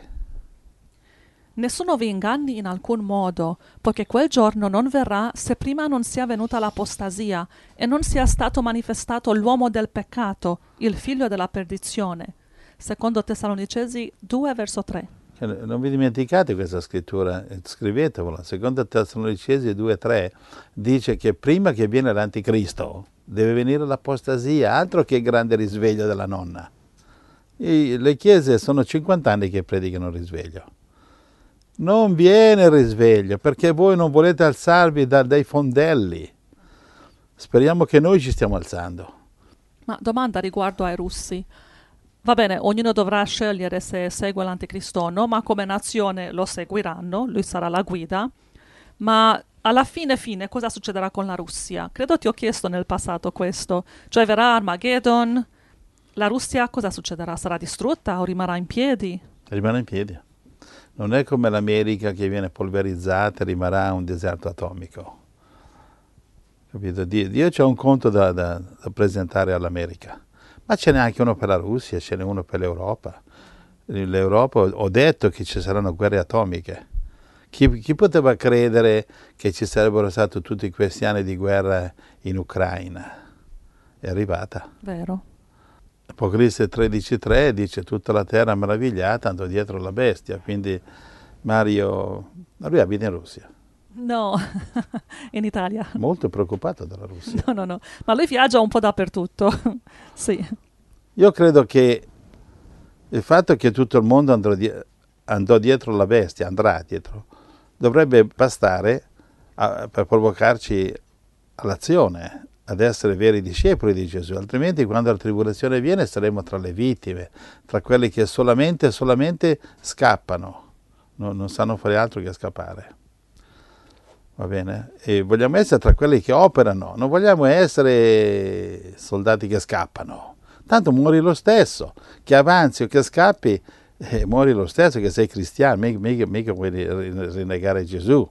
Nessuno vi inganni in alcun modo, poiché quel giorno non verrà se prima non sia venuta l'apostasia e non sia stato manifestato l'uomo del peccato, il figlio della perdizione. Secondo Tessalonicesi due, verso tre. Non vi dimenticate questa scrittura, scrivetevela. Secondo Tessalonicesi due tre dice che prima che viene l'anticristo deve venire l'apostasia, altro che il grande risveglio della nonna. E le chiese sono cinquanta anni che predicano il risveglio. Non viene il risveglio perché voi non volete alzarvi da, dai fondelli. Speriamo che noi ci stiamo alzando. Ma domanda riguardo ai russi. Va bene, ognuno dovrà scegliere se segue l'anticristo o no, ma come nazione lo seguiranno, lui sarà la guida. Ma alla fine fine cosa succederà con la Russia? Credo ti ho chiesto nel passato questo. Cioè verrà Armageddon, la Russia cosa succederà? Sarà distrutta o rimarrà in piedi? Rimarrà in piedi. Non è come l'America che viene polverizzata e rimarrà un deserto atomico. Capito? Dio c'ha un conto da, da, da presentare all'America. Ma ce n'è anche uno per la Russia, ce n'è uno per l'Europa. L'Europa, ho detto che ci saranno guerre atomiche. Chi, chi poteva credere che ci sarebbero stati tutti questi anni di guerra in Ucraina? È arrivata. Vero. Apocalisse tredici tre dice tutta la terra meravigliata andò dietro la bestia, quindi Mario, lui abita in Russia. No, in Italia. Molto preoccupato dalla Russia. No, no, no, ma lui viaggia un po' dappertutto, sì. Io credo che il fatto che tutto il mondo andrà, di- andò dietro la bestia, andrà dietro, dovrebbe bastare a, per provocarci all'azione, ad essere veri discepoli di Gesù, altrimenti quando la tribolazione viene saremo tra le vittime, tra quelli che solamente, solamente scappano, non, non sanno fare altro che scappare. Va bene? E vogliamo essere tra quelli che operano, non vogliamo essere soldati che scappano. Tanto muori lo stesso, che avanzi o che scappi, eh, muori lo stesso che sei cristiano, mica, mica, mica vuoi rinnegare Gesù.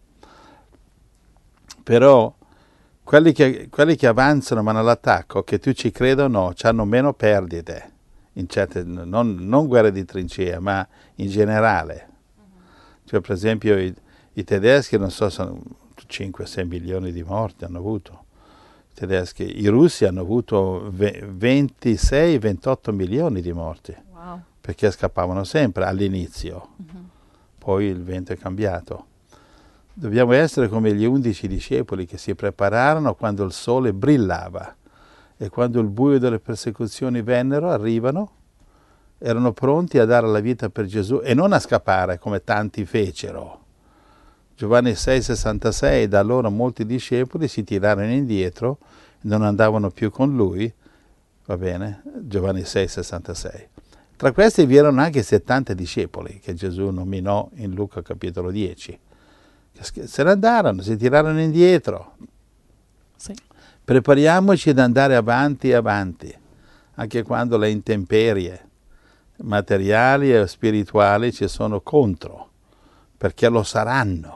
Però quelli che, quelli che avanzano ma all'attacco, che tu ci credi o no, hanno meno perdite, in certe, non, non guerre di trincea, ma in generale. Cioè per esempio i, i tedeschi, non so, sono, cinque sei milioni di morti hanno avuto. I tedeschi, i russi hanno avuto ventisei ventotto milioni di morti. Wow. Perché scappavano sempre all'inizio. Mm-hmm. Poi il vento è cambiato. Dobbiamo essere come gli undici discepoli che si prepararono quando il sole brillava e quando il buio delle persecuzioni vennero, arrivano, erano pronti a dare la vita per Gesù e non a scappare come tanti fecero. Giovanni sei sessantasei, da allora molti discepoli si tirarono indietro, non andavano più con lui, va bene? Giovanni sei sessantasei. Tra questi vi erano anche settanta discepoli che Gesù nominò in Luca capitolo dieci. Se ne andarono, si tirarono indietro. Sì. Prepariamoci ad andare avanti e avanti, anche quando le intemperie materiali e spirituali ci sono contro, perché lo saranno.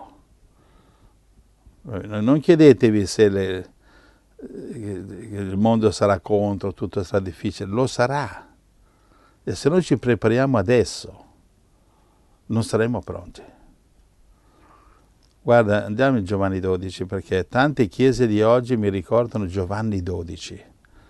Non chiedetevi se le, il mondo sarà contro, tutto sarà difficile, lo sarà. E se noi ci prepariamo adesso, non saremo pronti. Guarda, andiamo in Giovanni dodici, perché tante chiese di oggi mi ricordano Giovanni dodici.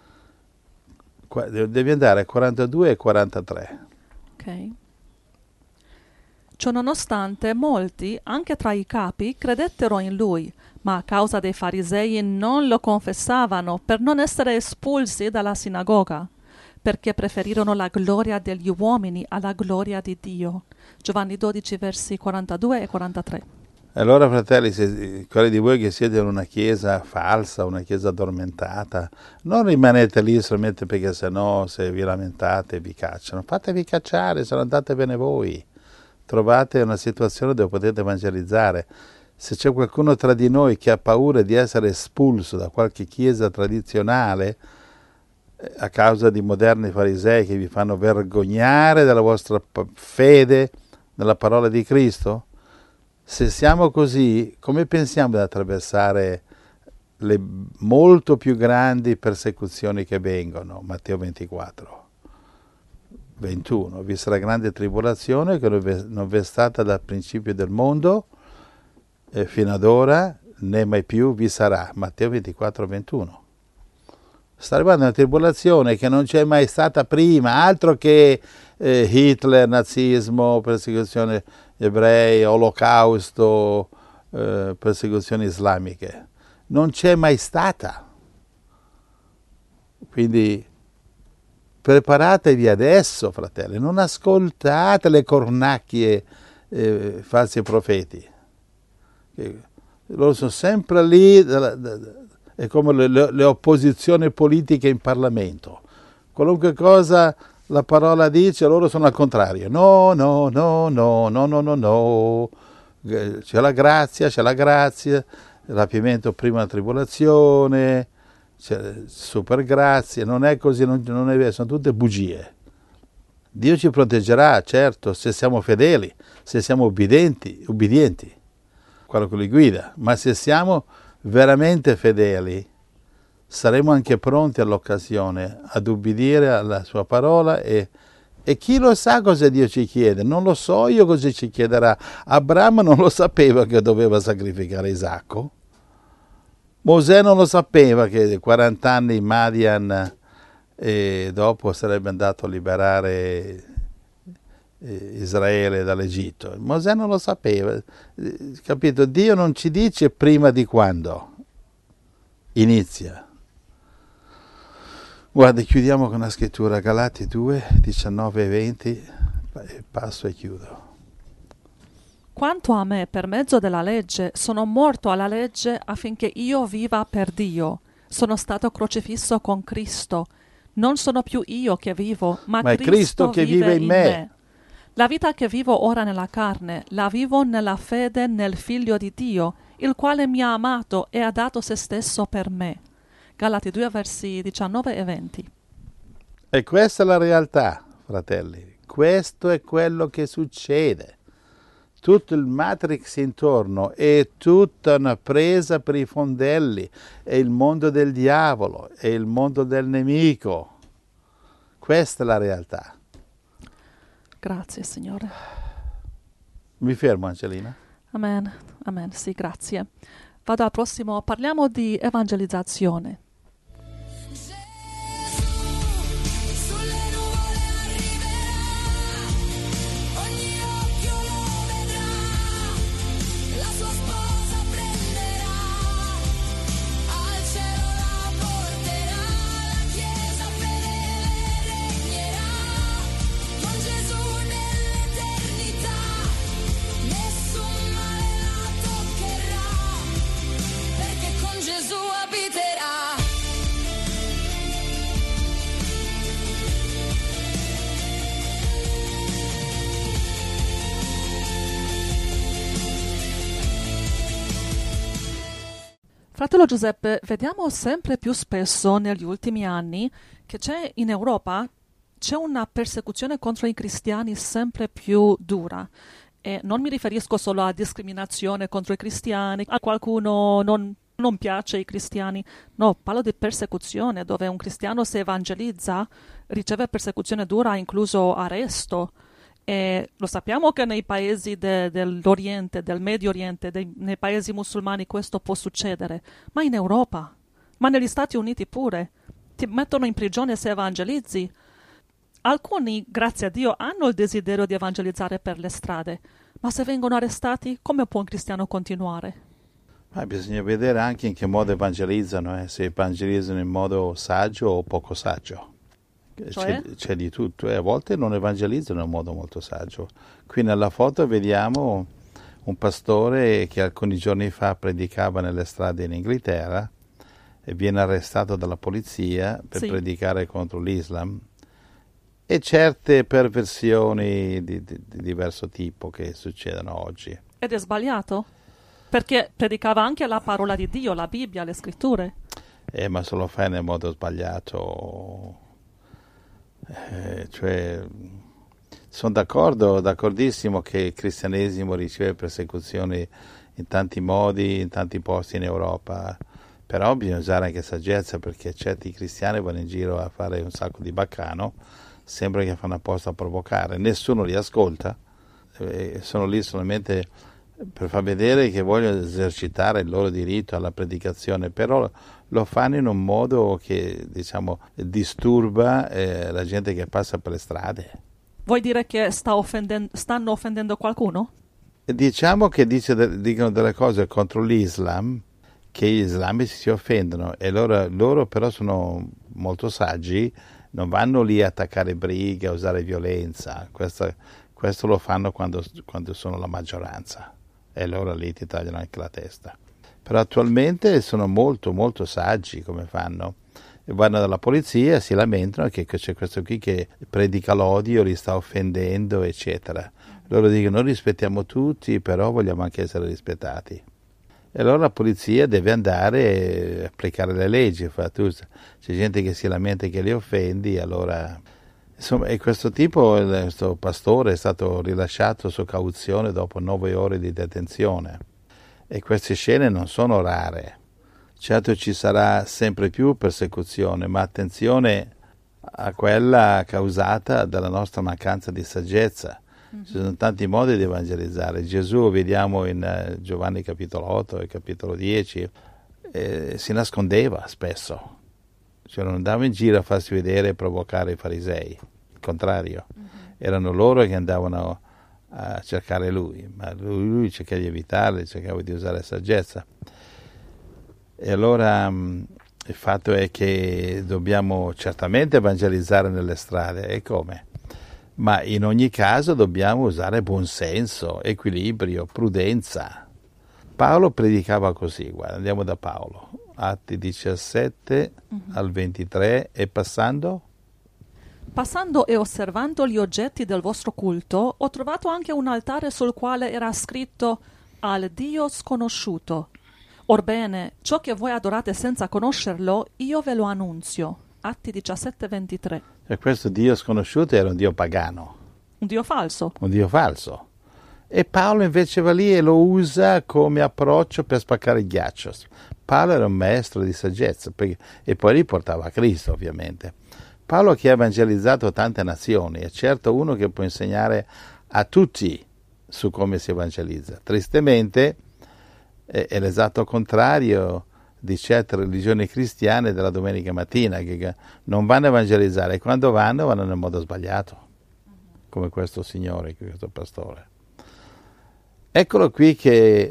Devi andare a quarantadue e quarantatré. Ok. Ciononostante, molti, anche tra i capi, credettero in lui, ma a causa dei farisei non lo confessavano per non essere espulsi dalla sinagoga, perché preferirono la gloria degli uomini alla gloria di Dio. Giovanni dodici, versi quarantadue e quarantatré. Allora, fratelli, se, quelli di voi che siete in una chiesa falsa, una chiesa addormentata, non rimanete lì solamente perché sennò se vi lamentate vi cacciano. Fatevi cacciare, se non andate bene voi. Trovate una situazione dove potete evangelizzare. Se c'è qualcuno tra di noi che ha paura di essere espulso da qualche chiesa tradizionale a causa di moderni farisei che vi fanno vergognare della vostra fede nella parola di Cristo, se siamo così, come pensiamo di attraversare le molto più grandi persecuzioni che vengono? Matteo ventiquattro, ventuno. Vi sarà grande tribolazione che non vi è stata dal principio del mondo e fino ad ora, né mai più vi sarà. Matteo ventiquattro, ventuno. Sta arrivando una tribolazione che non c'è mai stata prima, altro che eh, Hitler, nazismo, persecuzione ebrei, olocausto, eh, persecuzioni islamiche. Non c'è mai stata. Quindi preparatevi adesso, fratelli, non ascoltate le cornacchie eh, falsi profeti. Che loro sono sempre lì, da, da, da, è come le, le, le opposizioni politiche in Parlamento. Qualunque cosa la parola dice, loro sono al contrario. No, no, no, no, no, no, no, no. C'è la grazia, c'è la grazia, il rapimento prima della tribolazione, c'è super grazia. Non è così, non, non è vero, sono tutte bugie. Dio ci proteggerà, certo, se siamo fedeli, se siamo obbedienti, ubbidienti, quello che li guida. Ma se siamo veramente fedeli, saremo anche pronti all'occasione ad ubbidire alla sua parola e, e chi lo sa cosa Dio ci chiede? Non lo so io cosa ci chiederà. Abramo non lo sapeva che doveva sacrificare Isacco. Mosè non lo sapeva che quaranta anni in Madian e dopo sarebbe andato a liberare Israele dall'Egitto. Mosè non lo sapeva, capito? Dio non ci dice prima di quando inizia. Guarda, chiudiamo con una scrittura, Galati due, diciannove e venti, passo e chiudo. Quanto a me, per mezzo della legge, sono morto alla legge affinché io viva per Dio. Sono stato crocifisso con Cristo. Non sono più io che vivo, ma, ma Cristo, Cristo che vive in me. me. La vita che vivo ora nella carne, la vivo nella fede nel Figlio di Dio, il quale mi ha amato e ha dato se stesso per me. Galati due, versi diciannove e venti. E questa è la realtà, fratelli. Questo è quello che succede. Tutto il matrix intorno è tutta una presa per i fondelli. È il mondo del diavolo, è il mondo del nemico. Questa è la realtà. Grazie, Signore. Mi fermo, Angelina. Amen, amen, sì, grazie. Vado al prossimo, parliamo di evangelizzazione. Fratello Giuseppe, vediamo sempre più spesso negli ultimi anni che c'è in Europa c'è una persecuzione contro i cristiani sempre più dura. E non mi riferisco solo a discriminazione contro i cristiani, a qualcuno non, non piace ai cristiani. No, parlo di persecuzione, dove un cristiano se evangelizza riceve persecuzione dura, incluso arresto. E lo sappiamo che nei paesi de, dell'Oriente, del Medio Oriente, dei, nei paesi musulmani questo può succedere, ma in Europa, ma negli Stati Uniti pure, ti mettono in prigione se evangelizzi. Alcuni, grazie a Dio, hanno il desiderio di evangelizzare per le strade, ma se vengono arrestati, come può un cristiano continuare? Ma bisogna vedere anche in che modo evangelizzano, eh? Se evangelizzano in modo saggio o poco saggio. Cioè? C'è, c'è di tutto, e a volte non evangelizzano in modo molto saggio. Qui nella foto vediamo un pastore che alcuni giorni fa predicava nelle strade in Inghilterra e viene arrestato dalla polizia per sì. predicare contro l'Islam e certe perversioni di, di, di diverso tipo che succedono oggi. Ed è sbagliato? Perché predicava anche la parola di Dio, la Bibbia, le scritture. Eh, ma se lo fai nel modo sbagliato... Eh, cioè, sono d'accordo, d'accordissimo che il cristianesimo riceve persecuzioni in tanti modi, in tanti posti in Europa, però bisogna usare anche saggezza, perché certi cristiani vanno in giro a fare un sacco di baccano, sembra che fanno apposta a provocare, nessuno li ascolta, eh, sono lì solamente per far vedere che vogliono esercitare il loro diritto alla predicazione, però lo fanno in un modo che, diciamo, disturba eh, la gente che passa per le strade. Vuoi dire che sta offenden- stanno offendendo qualcuno? Diciamo che dice de- dicono delle cose contro l'Islam che gli islamici si offendono, e loro, loro però sono molto saggi, non vanno lì a attaccare brighe, a usare violenza. Questo, questo lo fanno quando, quando sono la maggioranza, e loro lì ti tagliano anche la testa. Però attualmente sono molto molto saggi come fanno. E vanno dalla polizia, si lamentano che c'è questo qui che predica l'odio, li sta offendendo, eccetera. Loro dicono: noi rispettiamo tutti, però vogliamo anche essere rispettati. E allora la polizia deve andare e applicare le leggi. Fa, tu, c'è gente che si lamenta che li offendi, allora... Insomma, e questo tipo, questo pastore, è stato rilasciato su cauzione dopo nove ore di detenzione. E queste scene non sono rare. Certo ci sarà sempre più persecuzione, ma attenzione a quella causata dalla nostra mancanza di saggezza. Mm-hmm. Ci sono tanti modi di evangelizzare. Gesù, vediamo in uh, Giovanni capitolo otto e capitolo dieci, eh, si nascondeva spesso. Cioè non andava in giro a farsi vedere e provocare i farisei. Il contrario. Mm-hmm. Erano loro che andavano a cercare lui, ma lui, lui cercava di evitarli, cercava di usare saggezza. E allora mh, il fatto è che dobbiamo certamente evangelizzare nelle strade, e come? Ma in ogni caso dobbiamo usare buonsenso, equilibrio, prudenza. Paolo predicava così, guarda, andiamo da Paolo, Atti diciassette mm-hmm. al ventitré, e passando... Passando e osservando gli oggetti del vostro culto, ho trovato anche un altare sul quale era scritto al Dio sconosciuto. Orbene, ciò che voi adorate senza conoscerlo, io ve lo annunzio. Atti diciassette ventitré. E questo Dio sconosciuto era un Dio pagano. Un Dio falso. Un Dio falso. E Paolo invece va lì e lo usa come approccio per spaccare il ghiaccio. Paolo era un maestro di saggezza, perché, e poi li portava a Cristo, ovviamente. Paolo, che ha evangelizzato tante nazioni, è certo uno che può insegnare a tutti su come si evangelizza. Tristemente è, è l'esatto contrario di certe religioni cristiane della domenica mattina, che non vanno a evangelizzare, e quando vanno, vanno nel modo sbagliato, come questo signore, questo pastore. Eccolo qui che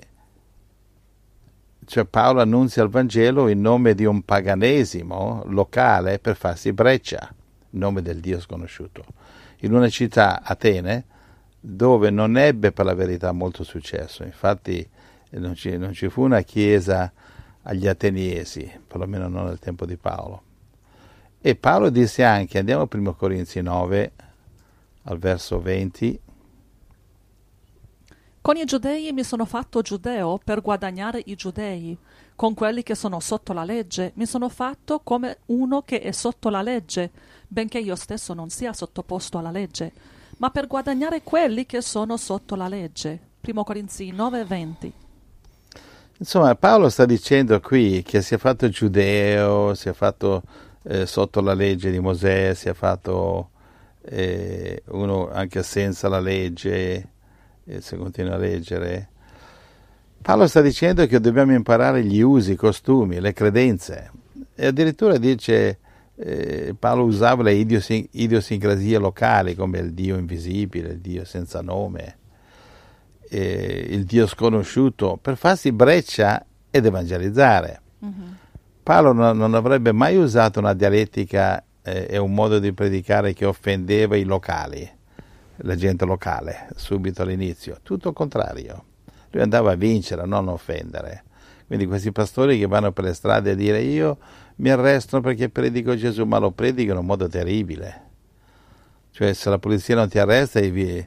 cioè Paolo annunzia il Vangelo in nome di un paganesimo locale per farsi breccia, in nome del Dio sconosciuto, in una città, Atene, dove non ebbe per la verità molto successo. Infatti non ci, non ci fu una chiesa agli ateniesi, perlomeno non nel tempo di Paolo. E Paolo disse anche, andiamo a primo Corinzi nove, al verso venti, con i giudei mi sono fatto giudeo per guadagnare i giudei, con quelli che sono sotto la legge mi sono fatto come uno che è sotto la legge, benché io stesso non sia sottoposto alla legge, ma per guadagnare quelli che sono sotto la legge. primo Corinzi nove venti. Insomma, Paolo sta dicendo qui che si è fatto giudeo, si è fatto eh, sotto la legge di Mosè, si è fatto eh, uno anche senza la legge, e se continua a leggere. Paolo sta dicendo che dobbiamo imparare gli usi, i costumi, le credenze. E addirittura dice, eh, Paolo usava le idiosin- idiosincrasie locali, come il Dio invisibile, il Dio senza nome, eh, il Dio sconosciuto, per farsi breccia ed evangelizzare. Mm-hmm. Paolo non, non avrebbe mai usato una dialettica eh, e un modo di predicare che offendeva i locali, la gente locale, subito all'inizio. Tutto il contrario. Lui andava a vincere, a non offendere. Quindi questi pastori che vanno per le strade a dire io mi arrestano perché predico Gesù, ma lo predicano in modo terribile. Cioè se la polizia non ti arresta,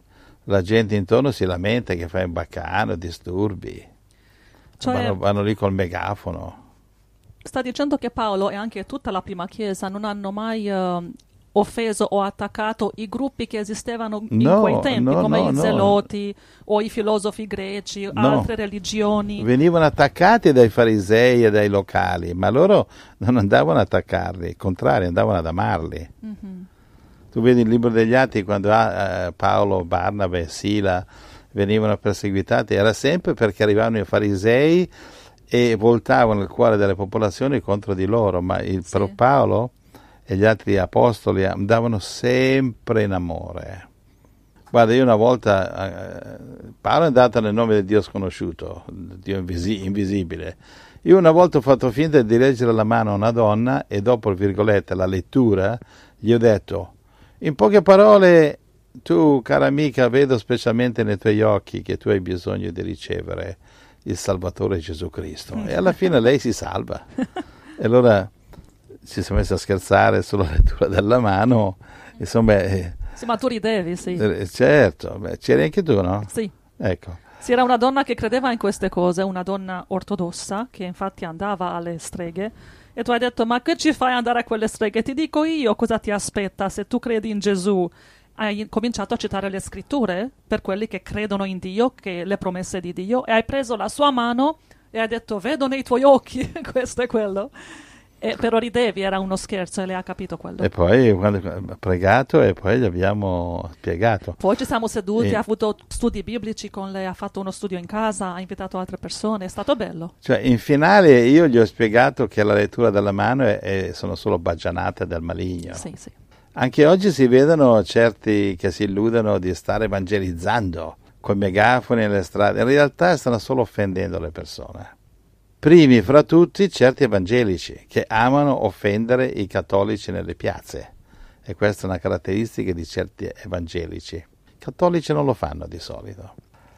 la gente intorno si lamenta che fai un baccano, disturbi. Cioè, vanno, vanno lì col megafono. Sta dicendo che Paolo e anche tutta la prima chiesa non hanno mai uh, offeso o attaccato i gruppi che esistevano in no, quei tempi, no, come no, i no. zeloti o i filosofi greci, no. altre religioni. Venivano attaccati dai farisei e dai locali, ma loro non andavano ad attaccarli, al contrario, andavano ad amarli. Mm-hmm. Tu vedi il libro degli Atti, quando uh, Paolo, Barnaba e Sila venivano perseguitati, era sempre perché arrivavano i farisei e voltavano il cuore delle popolazioni contro di loro, ma il, sì. per Paolo e gli altri apostoli andavano sempre in amore. Guarda, io una volta, eh, Paolo è andato nel nome del Dio sconosciuto, Dio invisi- invisibile. Io una volta ho fatto finta di leggere la mano a una donna e dopo, virgolette, la lettura, gli ho detto, in poche parole, tu, cara amica, vedo specialmente nei tuoi occhi che tu hai bisogno di ricevere il Salvatore Gesù Cristo. E alla fine lei si salva. E allora ci siamo messi a scherzare sulla lettura della mano, insomma... Eh, sì, ma tu ridevi, sì. Eh, certo, beh, c'eri anche tu, no? Sì. Ecco. Sì, era una donna che credeva in queste cose, una donna ortodossa, che infatti andava alle streghe, e tu hai detto, ma che ci fai andare a quelle streghe? Ti dico io cosa ti aspetta se tu credi in Gesù. Hai cominciato a citare le scritture per quelli che credono in Dio, che le promesse di Dio, e hai preso la sua mano e hai detto, vedo nei tuoi occhi, questo e quello. E però ridevi, era uno scherzo e lei ha capito quello. E poi quando ha pregato e poi gli abbiamo spiegato. Poi ci siamo seduti, e... ha avuto studi biblici con lei, ha fatto uno studio in casa, ha invitato altre persone, è stato bello. Cioè in finale io gli ho spiegato che la lettura della mano è, è, sono solo baggianate del maligno. Sì, sì. Anche oggi si vedono certi che si illudono di stare evangelizzando con i megafoni nelle strade, in realtà stanno solo offendendo le persone. Primi fra tutti certi evangelici che amano offendere i cattolici nelle piazze, e questa è una caratteristica di certi evangelici. I cattolici non lo fanno di solito,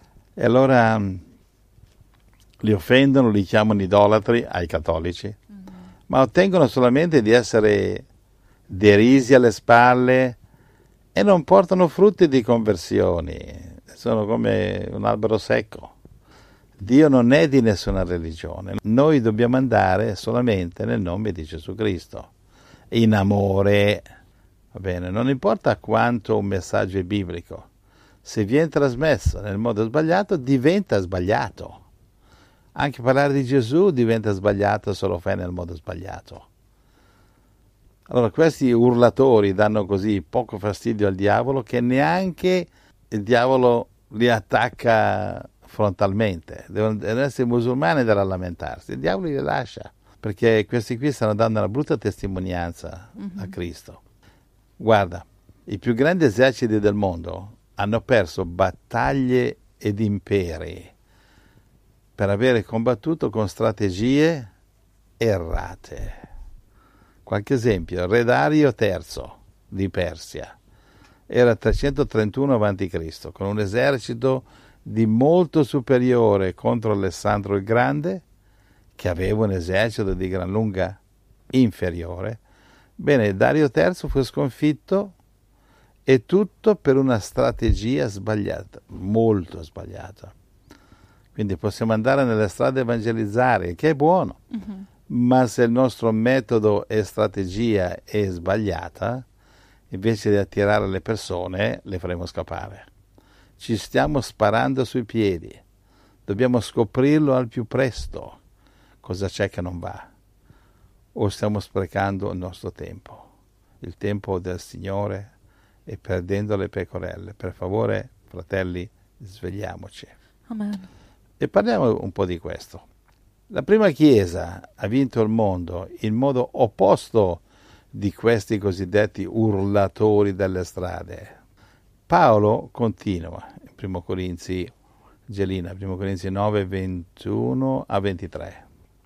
e allora um, li offendono, li chiamano idolatri ai cattolici, mm-hmm. ma ottengono solamente di essere derisi alle spalle e non portano frutti di conversioni, sono come un albero secco. Dio non è di nessuna religione, noi dobbiamo andare solamente nel nome di Gesù Cristo, in amore, va bene? Non importa quanto un messaggio è biblico, se viene trasmesso nel modo sbagliato diventa sbagliato. Anche parlare di Gesù diventa sbagliato se lo fai nel modo sbagliato. Allora questi urlatori danno così poco fastidio al diavolo che neanche il diavolo li attacca frontalmente, devono, devono essere musulmani da lamentarsi, il diavolo li lascia, perché questi qui stanno dando una brutta testimonianza mm-hmm. a Cristo. Guarda, i più grandi eserciti del mondo hanno perso battaglie ed imperi per avere combattuto con strategie errate. Qualche esempio: Re Dario terzo di Persia era trecentotrentuno avanti Cristo con un esercito di molto superiore contro Alessandro il Grande, che aveva un esercito di gran lunga inferiore. Bene, Dario terzo fu sconfitto, e tutto per una strategia sbagliata, molto sbagliata. Quindi possiamo andare nelle strade a evangelizzare, che è buono, uh-huh. ma se il nostro metodo e strategia è sbagliata, invece di attirare le persone, le faremo scappare. Ci stiamo sparando sui piedi. Dobbiamo scoprirlo al più presto cosa c'è che non va. O stiamo sprecando il nostro tempo, il tempo del Signore, e perdendo le pecorelle. Per favore, fratelli, svegliamoci. Amen. E parliamo un po' di questo. La prima Chiesa ha vinto il mondo in modo opposto di questi cosiddetti urlatori delle strade. Paolo continua in primo Corinzi, Gelina, primo Corinzi nove, ventuno a ventitré.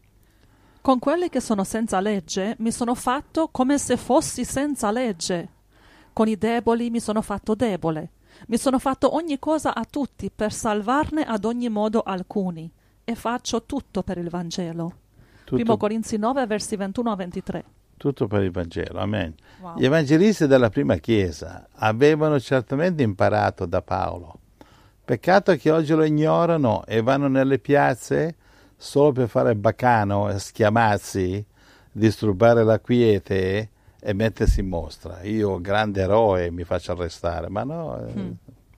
Con quelli che sono senza legge mi sono fatto come se fossi senza legge. Con i deboli mi sono fatto debole. Mi sono fatto ogni cosa a tutti per salvarne ad ogni modo alcuni. E faccio tutto per il Vangelo. Tutto, primo Corinzi nove, versi ventuno a ventitré. Tutto per il Vangelo, amen. Wow. Gli evangelisti della prima Chiesa avevano certamente imparato da Paolo. Peccato che oggi lo ignorano e vanno nelle piazze solo per fare baccano e schiamarsi, disturbare la quiete e mettersi in mostra. Io, grande eroe, mi faccio arrestare. Ma no, mm.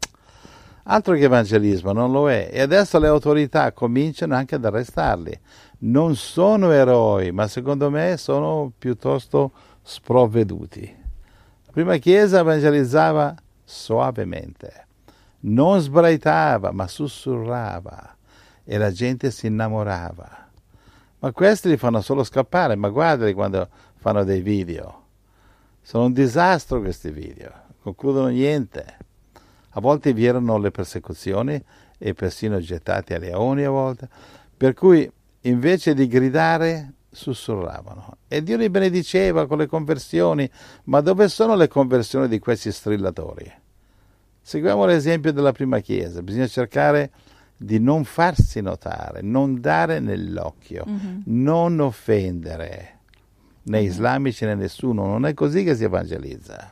altro che evangelismo, non lo è. E adesso le autorità cominciano anche ad arrestarli. Non sono eroi, ma secondo me sono piuttosto sprovveduti. La prima Chiesa evangelizzava suavemente, non sbraitava, ma sussurrava, e la gente si innamorava. Ma questi li fanno solo scappare, ma guardali quando fanno dei video. Sono un disastro questi video, concludono niente. A volte vi erano le persecuzioni e persino gettati a leoni a volte, per cui invece di gridare sussurravano. E Dio li benediceva con le conversioni, ma dove sono le conversioni di questi strillatori? Seguiamo l'esempio della prima Chiesa, bisogna cercare di non farsi notare, non dare nell'occhio, mm-hmm. non offendere né islamici né nessuno, non è così che si evangelizza.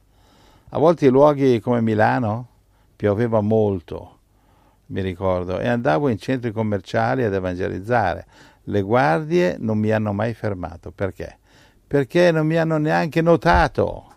A volte i luoghi come Milano pioveva molto, mi ricordo, e andavo in centri commerciali ad evangelizzare. Le guardie non mi hanno mai fermato. Perché? Perché non mi hanno neanche notato.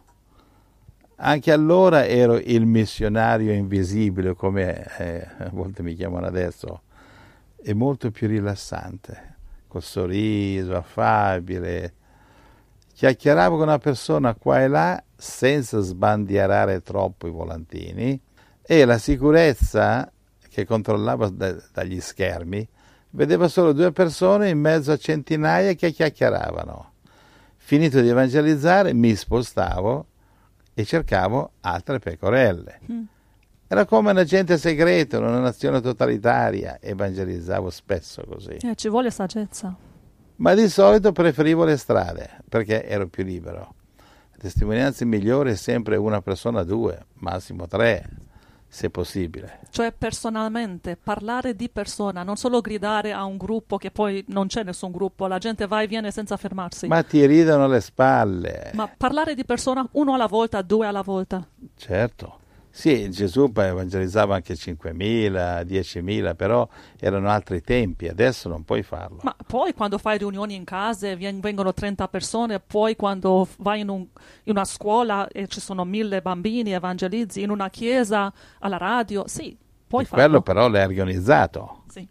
Anche allora ero il missionario invisibile, come eh, a volte mi chiamano adesso, e molto più rilassante, col sorriso, affabile. Chiacchieravo con una persona qua e là senza sbandierare troppo i volantini, e la sicurezza che controllava da, dagli schermi vedeva solo due persone in mezzo a centinaia che chiacchieravano. Finito di evangelizzare mi spostavo e cercavo altre pecorelle. Mm. Era come un agente segreto in una nazione totalitaria. Evangelizzavo spesso così. Eh, ci vuole saggezza. Ma di solito preferivo le strade, perché ero più libero. La testimonianza migliore è sempre una persona, due, massimo tre, se possibile. Cioè personalmente, parlare di persona, non solo gridare a un gruppo che poi non c'è nessun gruppo, la gente va e viene senza fermarsi. Ma ti ridono le spalle. Ma parlare di persona uno alla volta, due alla volta. Certo. Sì, Gesù evangelizzava anche cinquemila, diecimila, però erano altri tempi, adesso non puoi farlo. Ma poi quando fai riunioni in case vengono trenta persone, poi quando vai in, un, in una scuola e ci sono mille bambini, evangelizzi, in una chiesa, alla radio, sì, puoi e farlo. Quello però l'hai organizzato. Sì.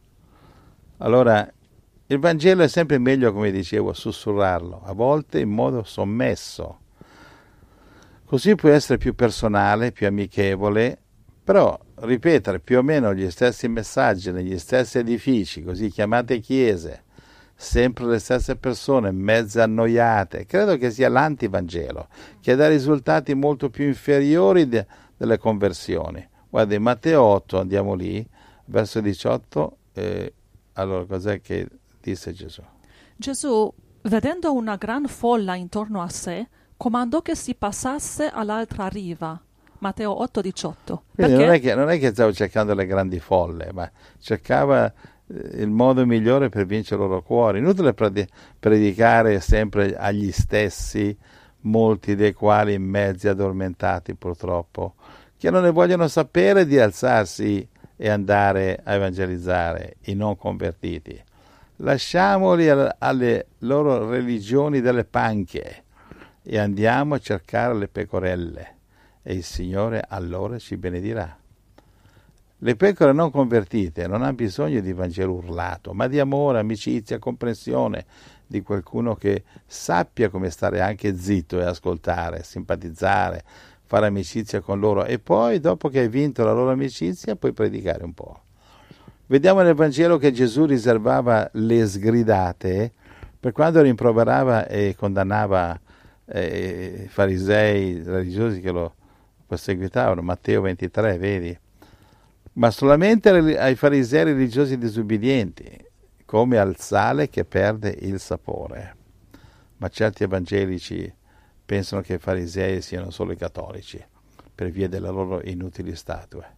Allora, il Vangelo è sempre meglio, come dicevo, sussurrarlo, a volte in modo sommesso. Così può essere più personale, più amichevole, Però ripetere più o meno gli stessi messaggi negli stessi edifici, così chiamate chiese, sempre le stesse persone, mezze annoiate, credo che sia l'antivangelo, che dà risultati molto più inferiori de- delle conversioni. Guarda, in Matteo otto, andiamo lì, verso diciotto, eh, allora cos'è che disse Gesù? Gesù, vedendo una gran folla intorno a sé, comandò che si passasse all'altra riva. Matteo otto, diciotto. Quindi Perché? non è, che, non è che stava cercando le grandi folle, ma cercava eh, il modo migliore per vincere i loro cuori. Inutile predi- predicare sempre agli stessi, molti dei quali mezzi addormentati purtroppo, che non ne vogliono sapere di alzarsi e andare a evangelizzare i non convertiti. Lasciamoli al- alle loro religioni delle panche e andiamo a cercare le pecorelle e il Signore allora ci benedirà. Le pecore non convertite non hanno bisogno di Vangelo urlato, ma di amore, amicizia, comprensione, di qualcuno che sappia come stare anche zitto e ascoltare, simpatizzare, fare amicizia con loro e poi, dopo che hai vinto la loro amicizia, puoi predicare un po'. Vediamo nel Vangelo che Gesù riservava le sgridate per quando rimproverava e condannava eh, i farisei religiosi che lo perseguitavano, Matteo ventitré, vedi? Ma solamente ai farisei religiosi disubbidienti, come al sale che perde il sapore. Ma certi evangelici pensano che i farisei siano solo i cattolici, per via delle loro inutili statue.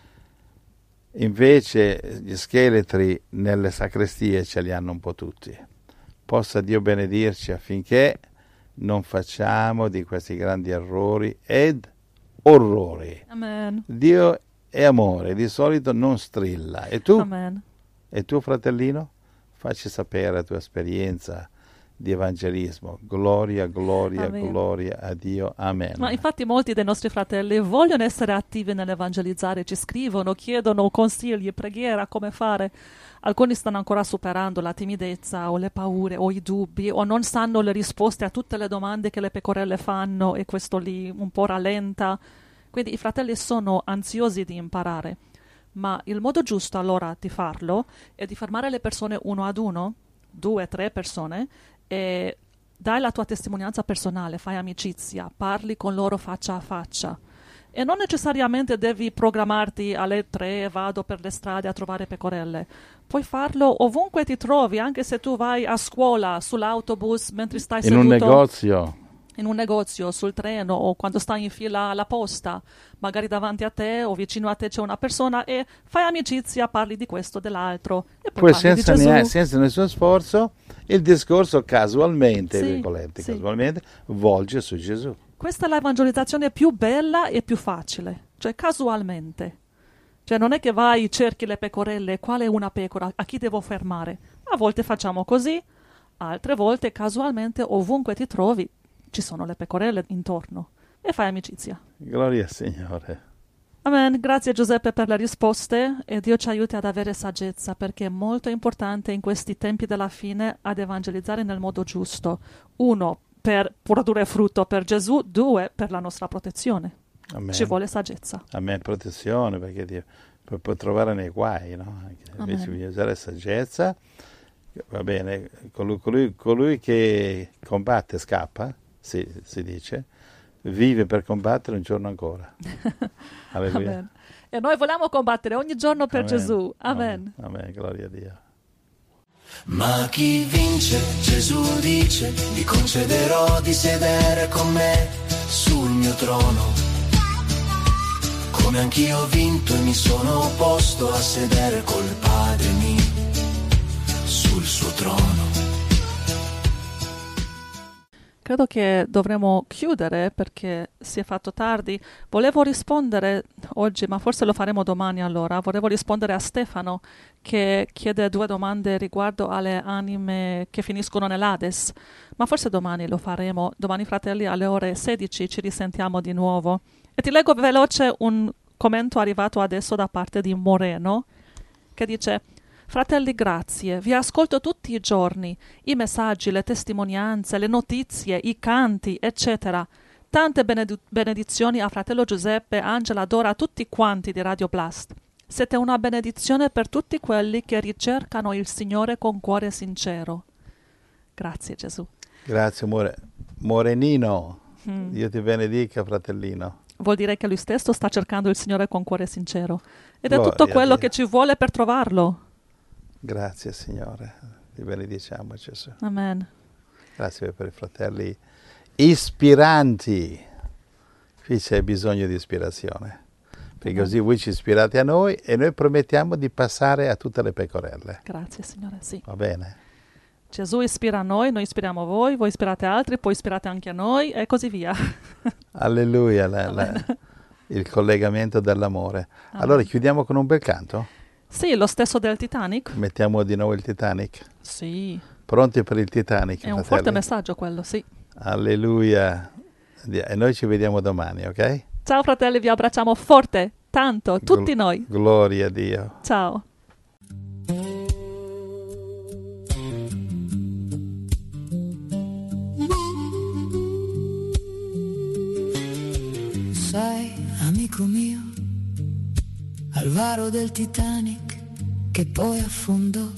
Invece gli scheletri nelle sacrestie ce li hanno un po' tutti. Possa Dio benedirci affinché non facciamo di questi grandi errori ed orrori. Amen. Dio è amore, di solito non strilla. E tu? Amen. E tu, fratellino? Facci sapere la tua esperienza di evangelismo. Gloria, gloria, Amen. gloria a Dio. Amen. Ma infatti molti dei nostri fratelli vogliono essere attivi nell'evangelizzare, ci scrivono, chiedono consigli, preghiera, come fare. Alcuni stanno ancora superando la timidezza o le paure o i dubbi o non sanno le risposte a tutte le domande che le pecorelle fanno e questo li un po' rallenta. Quindi i fratelli sono ansiosi di imparare. Ma il modo giusto allora di farlo è di fermare le persone uno ad uno, due, tre persone, e dai la tua testimonianza personale, fai amicizia, parli con loro faccia a faccia. E non necessariamente devi programmarti alle tre e vado per le strade a trovare pecorelle. Puoi farlo ovunque ti trovi, anche se tu vai a scuola, sull'autobus, mentre stai In seduto un negozio. in un negozio, sul treno o quando stai in fila alla posta, magari davanti a te o vicino a te c'è una persona e fai amicizia, parli di questo, dell'altro e poi Poi parli di senza, Gesù. neanche, senza nessun sforzo il discorso casualmente, Sì, virgolette, sì. casualmente volge su Gesù. Questa è l'evangelizzazione più bella e più facile, cioè casualmente. Cioè non è che vai, cerchi le pecorelle, qual è una pecora, a chi devo fermare. A volte facciamo così, altre volte casualmente ovunque ti trovi ci sono le pecorelle intorno e fai amicizia. Gloria al Signore. Amen. Grazie Giuseppe per le risposte e Dio ci aiuti ad avere saggezza perché è molto importante in questi tempi della fine ad evangelizzare nel modo giusto. Uno, per produrre frutto per Gesù, due, per la nostra protezione. Amen. Ci vuole saggezza. Amen, protezione, perché Dio può, può trovare nei guai, no? Anche invece Amen. bisogna usare saggezza. Va bene, colui, colui, colui che combatte scappa, si, si dice, vive per combattere un giorno ancora. Alleluia. Amen. E noi vogliamo combattere ogni giorno per Amen. Gesù. Amen. Amen. Amen, gloria a Dio. Ma chi vince, Gesù dice, gli concederò di sedere con me sul mio trono. Come anch'io ho vinto e mi sono posto a sedere col Padre mio sul suo trono. Credo che dovremo chiudere perché si è fatto tardi. Volevo rispondere oggi, ma forse lo faremo domani allora. Volevo rispondere a Stefano che chiede due domande riguardo alle anime che finiscono nell'Hades. Ma forse domani lo faremo. Domani, fratelli, alle ore sedici ci risentiamo di nuovo. E ti leggo veloce un commento arrivato adesso da parte di Moreno che dice: fratelli, grazie, vi ascolto tutti i giorni, i messaggi, le testimonianze, le notizie, i canti, eccetera. Tante bened- benedizioni a fratello Giuseppe, Angela, Dora, a tutti quanti di Radio Blast. Siete una benedizione per tutti quelli che ricercano il Signore con cuore sincero. Grazie Gesù. Grazie amore. Morenino, Mm. Dio ti benedica fratellino. Vuol dire che lui stesso sta cercando il Signore con cuore sincero. Ed Gloria è tutto a quello Dio. che ci vuole per trovarlo. Grazie Signore, ti benediciamo Gesù. Amen. Grazie per i fratelli ispiranti. Qui c'è bisogno di ispirazione, perché Amen. così voi ci ispirate a noi e noi promettiamo di passare a tutte le pecorelle. Grazie Signore, sì. Va bene? Gesù ispira a noi, noi ispiriamo voi, voi ispirate altri, poi ispirate anche a noi e così via. Alleluia, la- la- il collegamento dell'amore. Amen. Allora chiudiamo con un bel canto? Sì, lo stesso del Titanic. Mettiamo di nuovo il Titanic. Sì, Pronti per il Titanic, è un fratelli? forte messaggio quello, sì. Alleluia. E noi ci vediamo domani, ok? Ciao fratelli, vi abbracciamo forte, tanto, tutti Gl- noi. Gloria a Dio. Ciao. Sai, amico mio, al varo del Titanic che poi affondò,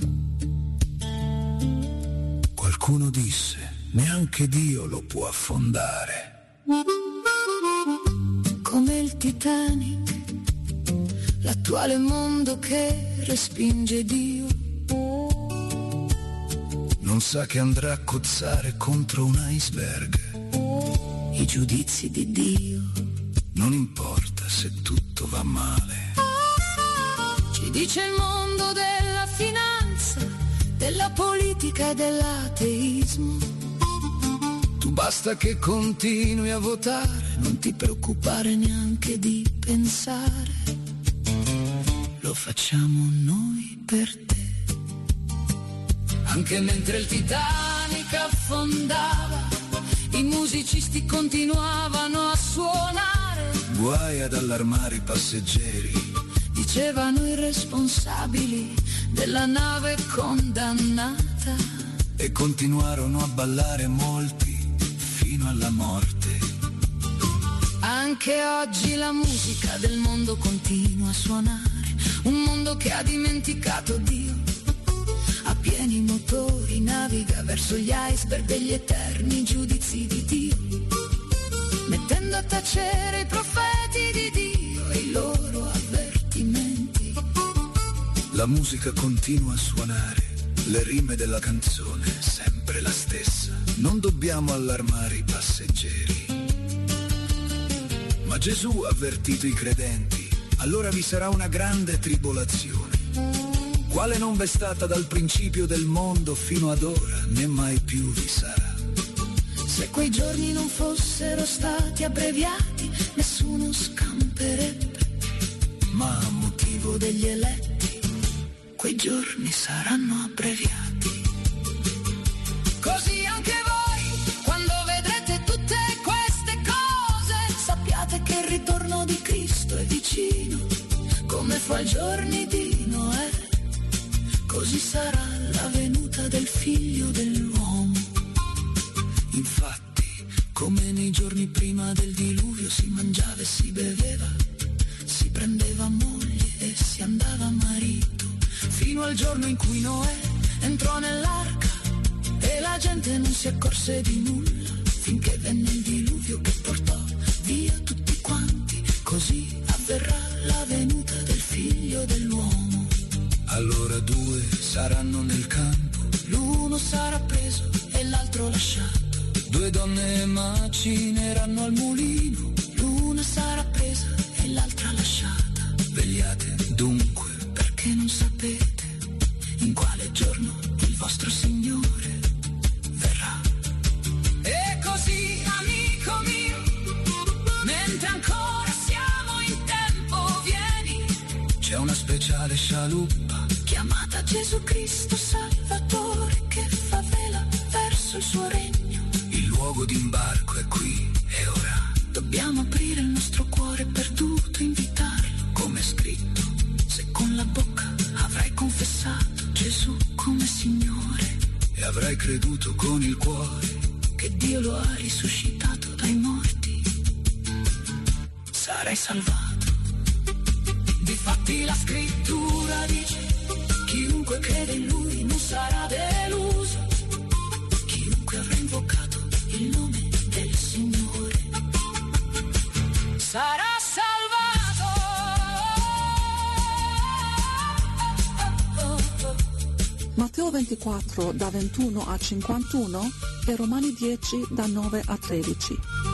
Qualcuno disse, neanche Dio lo può affondare. come il Titanic, l'attuale mondo che respinge Dio. Non sa che andrà a cozzare contro un iceberg. I giudizi di Dio Non importa se tutto va male. ci dice il mondo della finanza, della politica e dell'ateismo. Tu basta che continui a votare. Non ti preoccupare neanche di pensare, lo facciamo noi per te. Anche mentre il Titanic affondava, i musicisti continuavano a suonare, guai ad allarmare i passeggeri. dicevano i responsabili della nave condannata. E continuarono a ballare molti fino alla morte. Anche oggi la musica del mondo continua a suonare, un mondo che ha dimenticato Dio. A pieni motori naviga verso gli iceberg degli eterni giudizi di Dio, mettendo a tacere i profeti di Dio e i loro avvertimenti. La musica continua a suonare, le rime della canzone sempre la stessa. Non dobbiamo allarmare i passeggeri. Ma Gesù ha avvertito i credenti, allora vi sarà una grande tribolazione, quale non v'è stata dal principio del mondo fino ad ora, né mai più vi sarà. Se quei giorni non fossero stati abbreviati, nessuno scamperebbe. Ma a motivo Degli eletti, quei giorni saranno abbreviati. Così anche voi, quando vedrete tutte queste cose, sappiate che il ritorno di Cristo è vicino, come fu ai giorni di Noè, così sarà la venuta del figlio dell'uomo. infatti, Come nei giorni prima del diluvio si mangiava e si beveva, si prendeva moglie e si andava marito, fino al giorno in cui Noè entrò nell'arca e la gente non si accorse di nulla, finché venne il diluvio che portò via tutti quanti. Così avverrà la venuta del figlio dell'uomo. allora due saranno nel campo, L'uno sarà preso e l'altro lasciato, due donne macineranno al mulino. l'una sarà presa e l'altra lasciata. Vegliate dunque, Perché non sapete in quale giorno il vostro Signore verrà. E così, amico mio, mentre ancora siamo in tempo, vieni. C'è una speciale scialuppa Chiamata Gesù Cristo Salvatore, che fa vela verso il suo regno. Il luogo d'imbarco è qui e ora. Dobbiamo aprire il nostro cuore perduto, invitarlo, Come è scritto, se con la bocca avrai confessato Gesù come Signore, e avrai creduto con il cuore che Dio lo ha risuscitato dai morti, sarai salvato. Difatti la scrittura dice: chiunque crede in lui non sarà deluso. Chiunque avrà invocato il nome del Signore sarà salvato. Matteo ventiquattro da ventuno a cinquantuno e Romani dieci da nove a tredici.